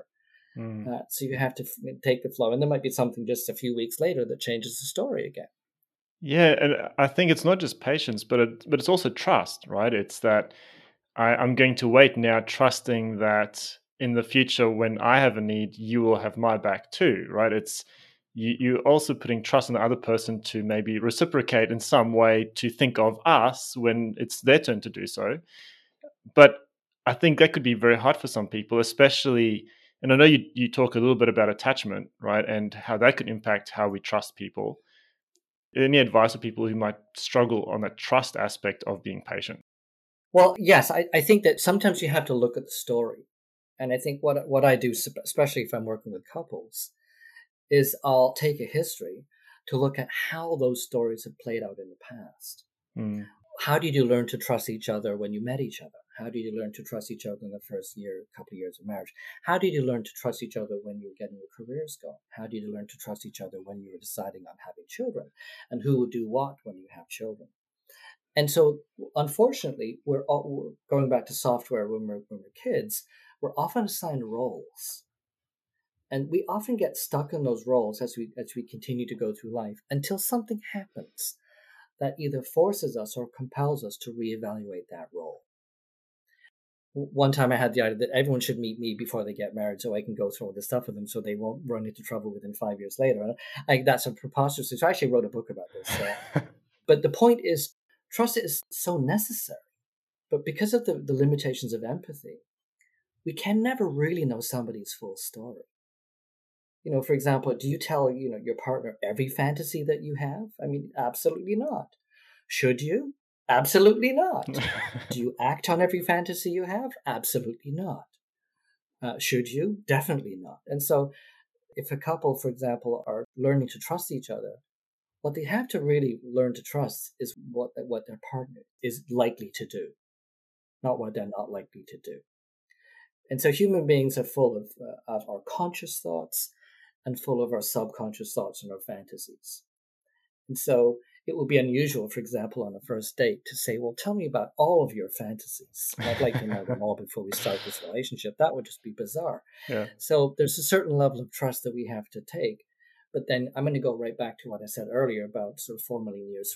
So you have to take the flow. And there might be something just a few weeks later that changes the story again. Yeah, and I think it's not just patience, but it's also trust, right? It's that I'm going to wait now, trusting that in the future, when I have a need, you will have my back too, right? It's you're also putting trust in the other person to maybe reciprocate in some way, to think of us when it's their turn to do so. But I think that could be very hard for some people, especially, and I know you talk a little bit about attachment, right? And how that could impact how we trust people. Any advice for people who might struggle on that trust aspect of being patient? Well, yes, I think that sometimes you have to look at the story. And I think what I do, especially if I'm working with couples, is I'll take a history to look at how those stories have played out in the past. How did you learn to trust each other when you met each other? How did you learn to trust each other in the first couple of years of marriage? How did you learn to trust each other when you were getting your careers going? How did you learn to trust each other when you were deciding on having children? And who would do what when you have children? And so, unfortunately, we're going back to software when we're kids, we're often assigned roles. And we often get stuck in those roles as we continue to go through life until something happens that either forces us or compels us to reevaluate that role. One time I had the idea that everyone should meet me before they get married so I can go through all this stuff with them so they won't run into trouble within 5 years later. And that's a preposterous. So I actually wrote a book about this. But the point is, trust is so necessary. But because of the limitations of empathy, we can never really know somebody's full story. For example, do you tell, your partner every fantasy that you have? I mean, absolutely not. Should you? Absolutely not. Do you act on every fantasy you have? Absolutely not. Should you? Definitely not. And so if a couple, for example, are learning to trust each other, what they have to really learn to trust is what their partner is likely to do, not what they're not likely to do. And so human beings are full of our conscious thoughts and full of our subconscious thoughts and our fantasies. And so it would be unusual, for example, on a first date to say, well, tell me about all of your fantasies. I'd like to know them all before we start this relationship. That would just be bizarre. Yeah. So there's a certain level of trust that we have to take. But then I'm going to go right back to what I said earlier about sort of 4 million years,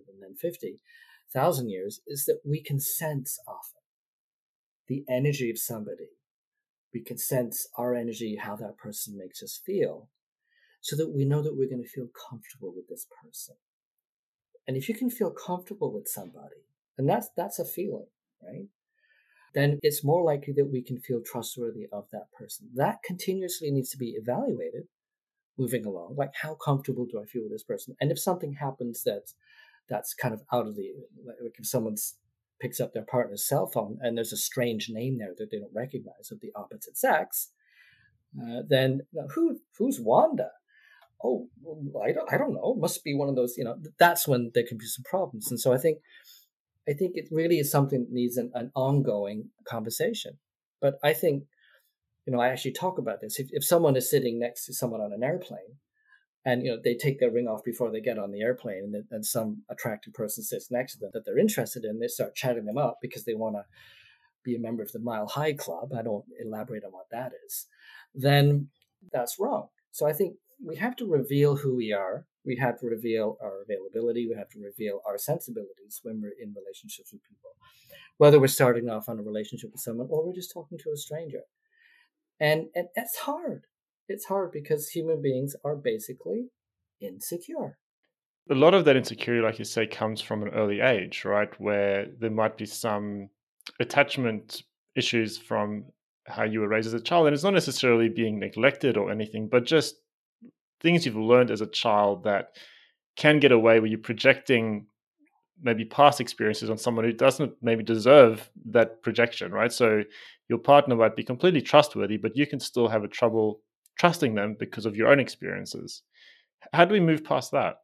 350,000 years, is that we can sense often the energy of somebody. We can sense our energy, how that person makes us feel, so that we know that we're going to feel comfortable with this person. And if you can feel comfortable with somebody, and that's a feeling, right? Then it's more likely that we can feel trustworthy of that person. That continuously needs to be evaluated, moving along. Like, how comfortable do I feel with this person? And if something happens that's kind of out of like if someone picks up their partner's cell phone and there's a strange name there that they don't recognize of the opposite sex, then who's Wanda? Oh, I don't know. Must be one of those, that's when there can be some problems. And so I think it really is something that needs an ongoing conversation. But I think, I actually talk about this. If someone is sitting next to someone on an airplane, And, they take their ring off before they get on the airplane, and some attractive person sits next to them that they're interested in. They start chatting them up because they want to be a member of the Mile High Club. I don't elaborate on what that is. Then that's wrong. So I think we have to reveal who we are. We have to reveal our availability. We have to reveal our sensibilities when we're in relationships with people, whether we're starting off on a relationship with someone or we're just talking to a stranger. And it's hard. It's hard because human beings are basically insecure. A lot of that insecurity, like you say, comes from an early age, right? Where there might be some attachment issues from how you were raised as a child. And it's not necessarily being neglected or anything, but just things you've learned as a child that can get away where you're projecting maybe past experiences on someone who doesn't maybe deserve that projection, right? So your partner might be completely trustworthy, but you can still have a trouble trusting them because of your own experiences. How do we move past that?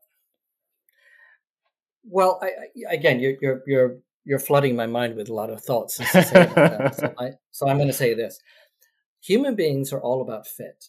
Well, again, you're flooding my mind with a lot of thoughts. So I'm going to say this: human beings are all about fit.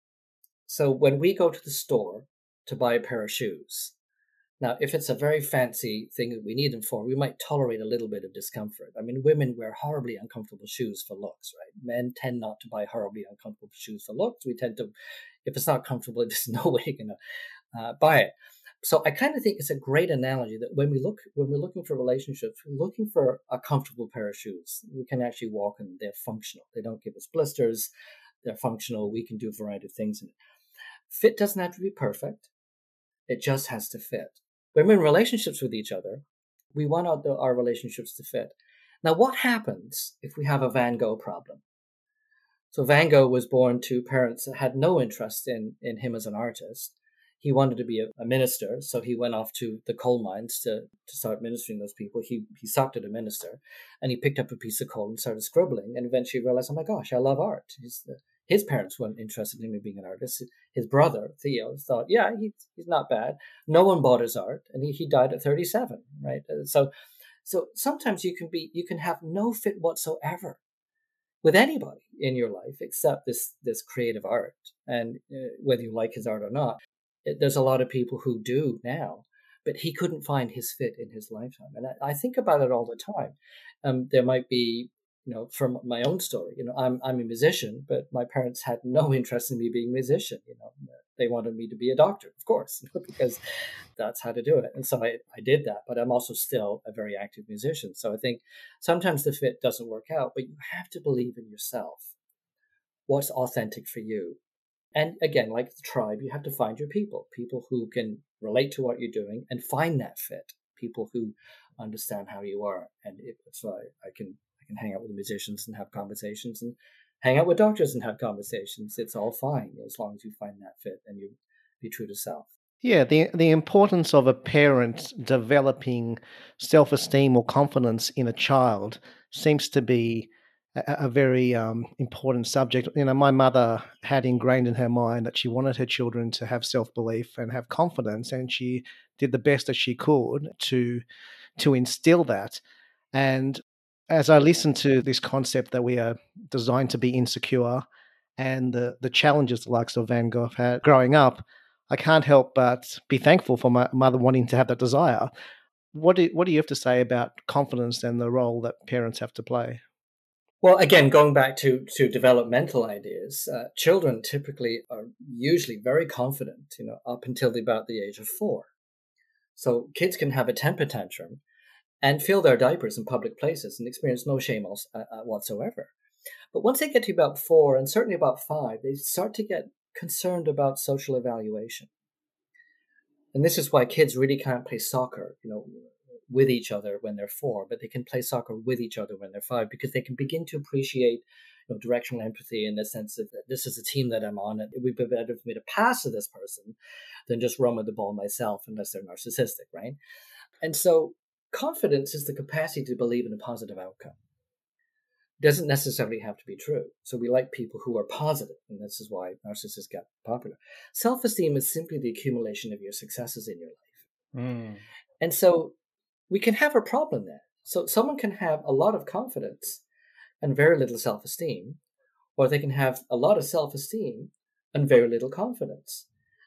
So when we go to the store to buy a pair of shoes, now if it's a very fancy thing that we need them for, we might tolerate a little bit of discomfort. I mean, women wear horribly uncomfortable shoes for looks, right? Men tend not to buy horribly uncomfortable shoes for looks. We tend to, if it's not comfortable, there's no way you're going to buy it. So I kind of think it's a great analogy that when we're looking for relationships, we're looking for a comfortable pair of shoes. We can actually walk in, they're functional. They don't give us blisters. They're functional. We can do a variety of things in it. Fit doesn't have to be perfect. It just has to fit. When we're in relationships with each other, we want our relationships to fit. Now, what happens if we have a Van Gogh problem? So Van Gogh was born to parents that had no interest in him as an artist. He wanted to be a minister, so he went off to the coal mines to start ministering those people. He sucked at a minister, and he picked up a piece of coal and started scribbling, and eventually realized, oh my gosh, I love art. His parents weren't interested in him being an artist. His brother, Theo, thought, yeah, he's not bad. No one bought his art, and he died at 37, right? So sometimes you can have no fit whatsoever with anybody in your life except this creative art, and whether you like his art or not. There's a lot of people who do now, but he couldn't find his fit in his lifetime. And I think about it all the time. There might be, from my own story, I'm a musician, but my parents had no interest in me being a musician. They wanted me to be a doctor, of course, because that's how to do it. And so I did that, but I'm also still a very active musician. So I think sometimes the fit doesn't work out, but you have to believe in yourself. What's authentic for you? And again, like the tribe, you have to find your people who can relate to what you're doing and find that fit, people who understand how you are. And so I can hang out with musicians and have conversations, and hang out with doctors and have conversations. It's all fine as long as you find that fit and you be true to self. Yeah, the importance of a parent developing self-esteem or confidence in a child seems to be a very important subject. My mother had ingrained in her mind that she wanted her children to have self-belief and have confidence, and she did the best that she could to instill that. And as I listen to this concept that we are designed to be insecure and the challenges the likes of Van Gogh had growing up, I can't help but be thankful for my mother wanting to have that desire. What do you have to say about confidence and the role that parents have to play? Well, again, going back to developmental ideas, children typically are usually very confident, up until about the age of 4. So kids can have a temper tantrum and fill their diapers in public places and experience no shame whatsoever. But once they get to about 4, and certainly about 5, they start to get concerned about social evaluation. And this is why kids really can't play soccer, with each other when they're 4, but they can play soccer with each other when they're 5, because they can begin to appreciate directional empathy in the sense that this is a team that I'm on, and it would be better for me to pass to this person than just run with the ball myself, unless they're narcissistic, right? And so confidence is the capacity to believe in a positive outcome. It doesn't necessarily have to be true. So we like people who are positive, and this is why narcissists get popular. Self-esteem is simply the accumulation of your successes in your life. And so we can have a problem there. So someone can have a lot of confidence and very little self-esteem, or they can have a lot of self-esteem and very little confidence.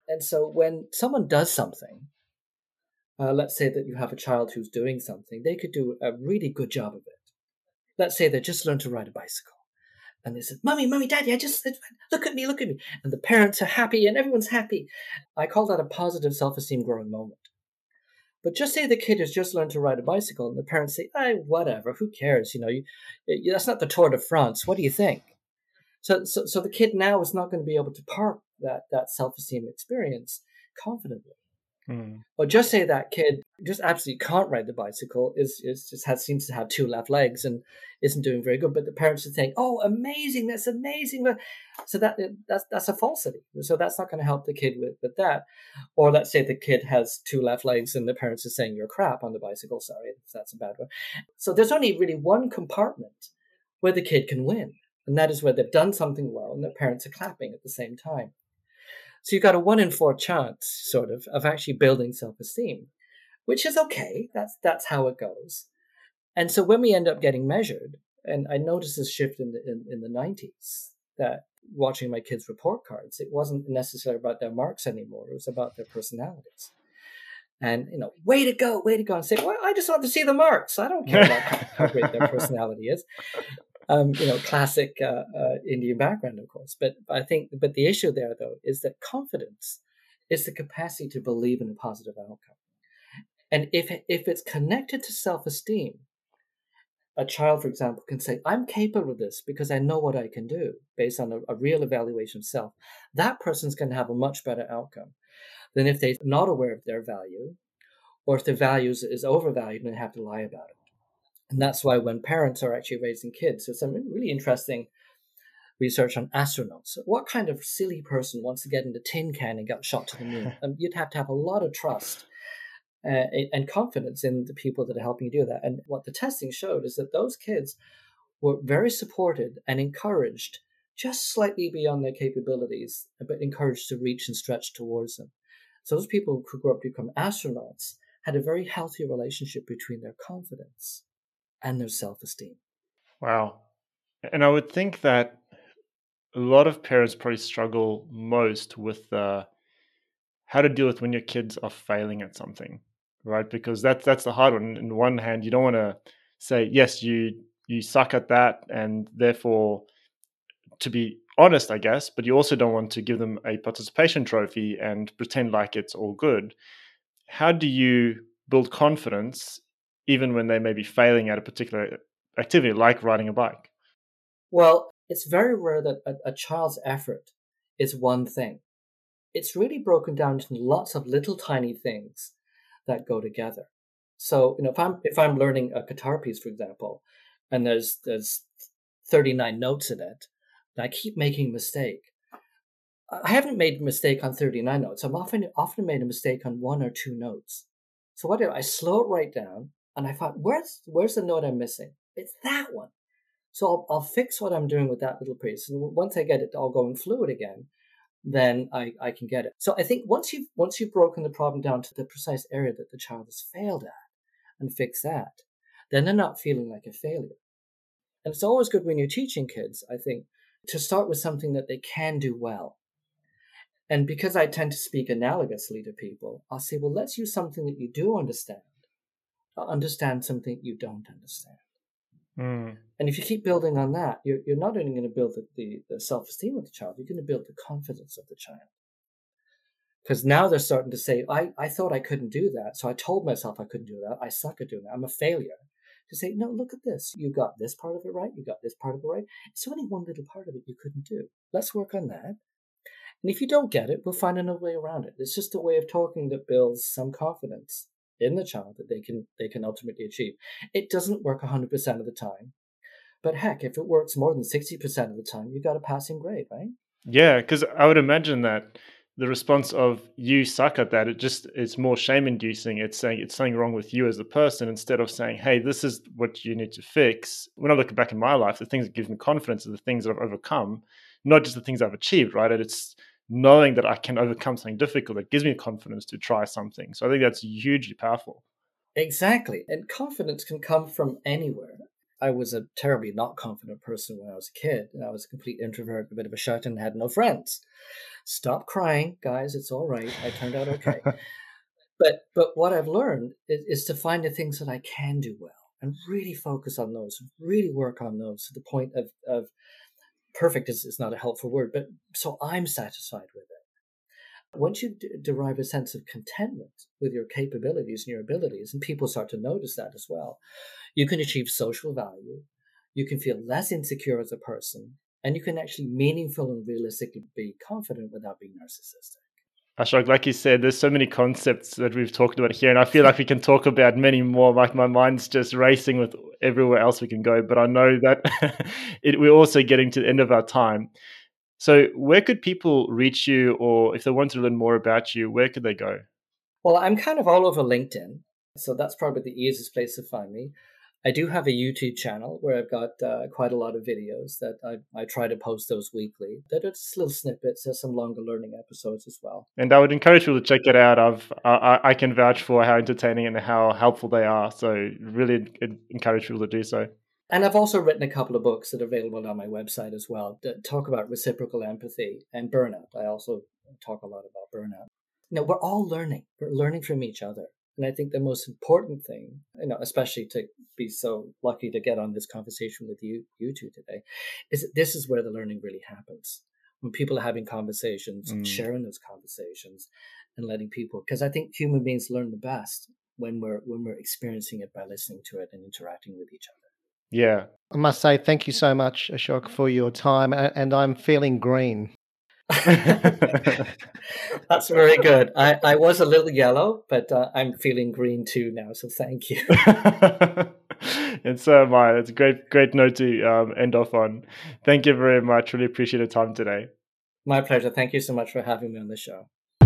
And so when someone does something, let's say that you have a child who's doing something, they could do a really good job of it. Let's say they just learned to ride a bicycle. And they said, Mommy, Daddy, look at me. And the parents are happy and everyone's happy. I call that a positive self-esteem growing moment. But just say the kid has just learned to ride a bicycle and the parents say, whatever, who cares? That's not the Tour de France. What do you think? So the kid now is not going to be able to park that self-esteem experience confidently. Or just say that kid just absolutely can't ride the bicycle, seems to have two left legs and isn't doing very good. But the parents are saying, "Oh, amazing! That's amazing!" So that's a falsity. So that's not going to help the kid with that. Or let's say the kid has two left legs and the parents are saying, "You're crap on the bicycle." Sorry, that's a bad one. So there's only really one compartment where the kid can win, and that is where they've done something well and the parents are clapping at the same time. So you've got a 1 in 4 chance, sort of actually building self-esteem, which is okay. That's how it goes. And so when we end up getting measured, and I noticed this shift in the 90s, that watching my kids' report cards, it wasn't necessarily about their marks anymore. It was about their personalities. And, way to go, and say, well, I just want to see the marks. I don't care about how great their personality is. Classic Indian background, of course. But the issue there, though, is that confidence is the capacity to believe in a positive outcome. And if it's connected to self-esteem, a child, for example, can say, I'm capable of this because I know what I can do based on a real evaluation of self. That person's going to have a much better outcome than if they're not aware of their value, or if their value is overvalued and they have to lie about it. And that's why when parents are actually raising kids, there's some really interesting research on astronauts. What kind of silly person wants to get in the tin can and get shot to the moon? You'd have to have a lot of trust and confidence in the people that are helping you do that. And what the testing showed is that those kids were very supported and encouraged just slightly beyond their capabilities, but encouraged to reach and stretch towards them. So those people who grew up to become astronauts had a very healthy relationship between their confidence and their self-esteem. Wow. And I would think that a lot of parents probably struggle most with how to deal with when your kids are failing at something, right? Because that's the hard one. On one hand, you don't want to say, yes, you suck at that, and therefore, to be honest, I guess, but you also don't want to give them a participation trophy and pretend like it's all good. How do you build confidence even when they may be failing at a particular activity, like riding a bike? Well, it's very rare that a child's effort is one thing. It's really broken down into lots of little tiny things that go together. So, if I'm learning a guitar piece, for example, and there's 39 notes in it, and I keep making a mistake. I haven't made a mistake on 39 notes. I've often made a mistake on 1 or 2 notes. So what do I slow it right down, and I thought, where's the note I'm missing? It's that one. So I'll fix what I'm doing with that little piece, and once I get it all going fluid again, then I can get it. So I think once you've broken the problem down to the precise area that the child has failed at, and fix that, then they're not feeling like a failure. And it's always good when you're teaching kids, I think, to start with something that they can do well. And because I tend to speak analogously to people, I'll say, well, let's use something that you do understand something you don't understand. And if you keep building on that, you're not only going to build the self-esteem of the child, you're going to build the confidence of the child. Because now they're starting to say, I thought I couldn't do that, so I told myself I couldn't do that. I suck at doing that. I'm a failure. To say, no, look at this. You got this part of it right. You got this part of it right. It's only one little part of it you couldn't do. Let's work on that. And if you don't get it, we'll find another way around it. It's just a way of talking that builds some confidence in the child that they can ultimately achieve. It doesn't work 100% of the time. But heck, if it works more than 60% of the time, you got a passing grade, right? Yeah, because I would imagine that the response of you suck at that, it's more shame-inducing. It's saying it's something wrong with you as a person, instead of saying, hey, this is what you need to fix. When I look back in my life, the things that give me confidence are the things that I've overcome, not just the things I've achieved, right? And it's knowing that I can overcome something difficult that gives me confidence to try something. So I think that's hugely powerful. Exactly. And confidence can come from anywhere. I was a terribly not confident person when I was a kid. I was a complete introvert, a bit of a shut, and had no friends. Stop crying, guys. It's all right. I turned out okay. But what I've learned is to find the things that I can do well and really focus on those, really work on those to the point of perfect is not a helpful word, but so I'm satisfied with it. Once you derive a sense of contentment with your capabilities and your abilities, and people start to notice that as well, you can achieve social value, you can feel less insecure as a person, and you can actually meaningful and realistically be confident without being narcissistic. Ashok, like you said, there's so many concepts that we've talked about here, and I feel like we can talk about many more. Like my mind's just racing with everywhere else we can go, but I know that we're also getting to the end of our time. So where could people reach you, or if they want to learn more about you, where could they go? Well, I'm kind of all over LinkedIn, so that's probably the easiest place to find me. I do have a YouTube channel where I've got quite a lot of videos that I try to post those weekly. They're just little snippets, there's some longer learning episodes as well. And I would encourage people to check it out. I can vouch for how entertaining and how helpful they are. So really encourage people to do so. And I've also written a couple of books that are available on my website as well that talk about reciprocal empathy and burnout. I also talk a lot about burnout. We're all learning. We're learning from each other. And I think the most important thing, especially to be so lucky to get on this conversation with you two today, is that this is where the learning really happens. When people are having conversations, sharing those conversations and letting people, because I think human beings learn the best when we're experiencing it by listening to it and interacting with each other. Yeah. I must say thank you so much, Ashok, for your time. And I'm feeling green. That's very good. I was a little yellow, but I'm feeling green too now. So thank you. And so am I. It's a great note to end off on. Thank you very much. Really appreciate the time today. My pleasure. Thank you so much for having me on the show.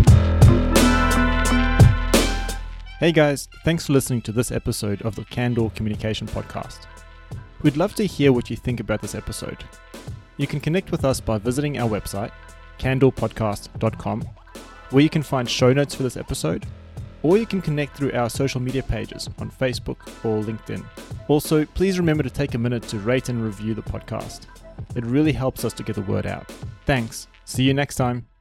Hey guys, thanks for listening to this episode of the Candor Communication Podcast. We'd love to hear what you think about this episode. You can connect with us by visiting our website, candorpodcast.com, where you can find show notes for this episode, or you can connect through our social media pages on Facebook or LinkedIn. Also, please remember to take a minute to rate and review the podcast. It really helps us to get the word out. Thanks. See you next time.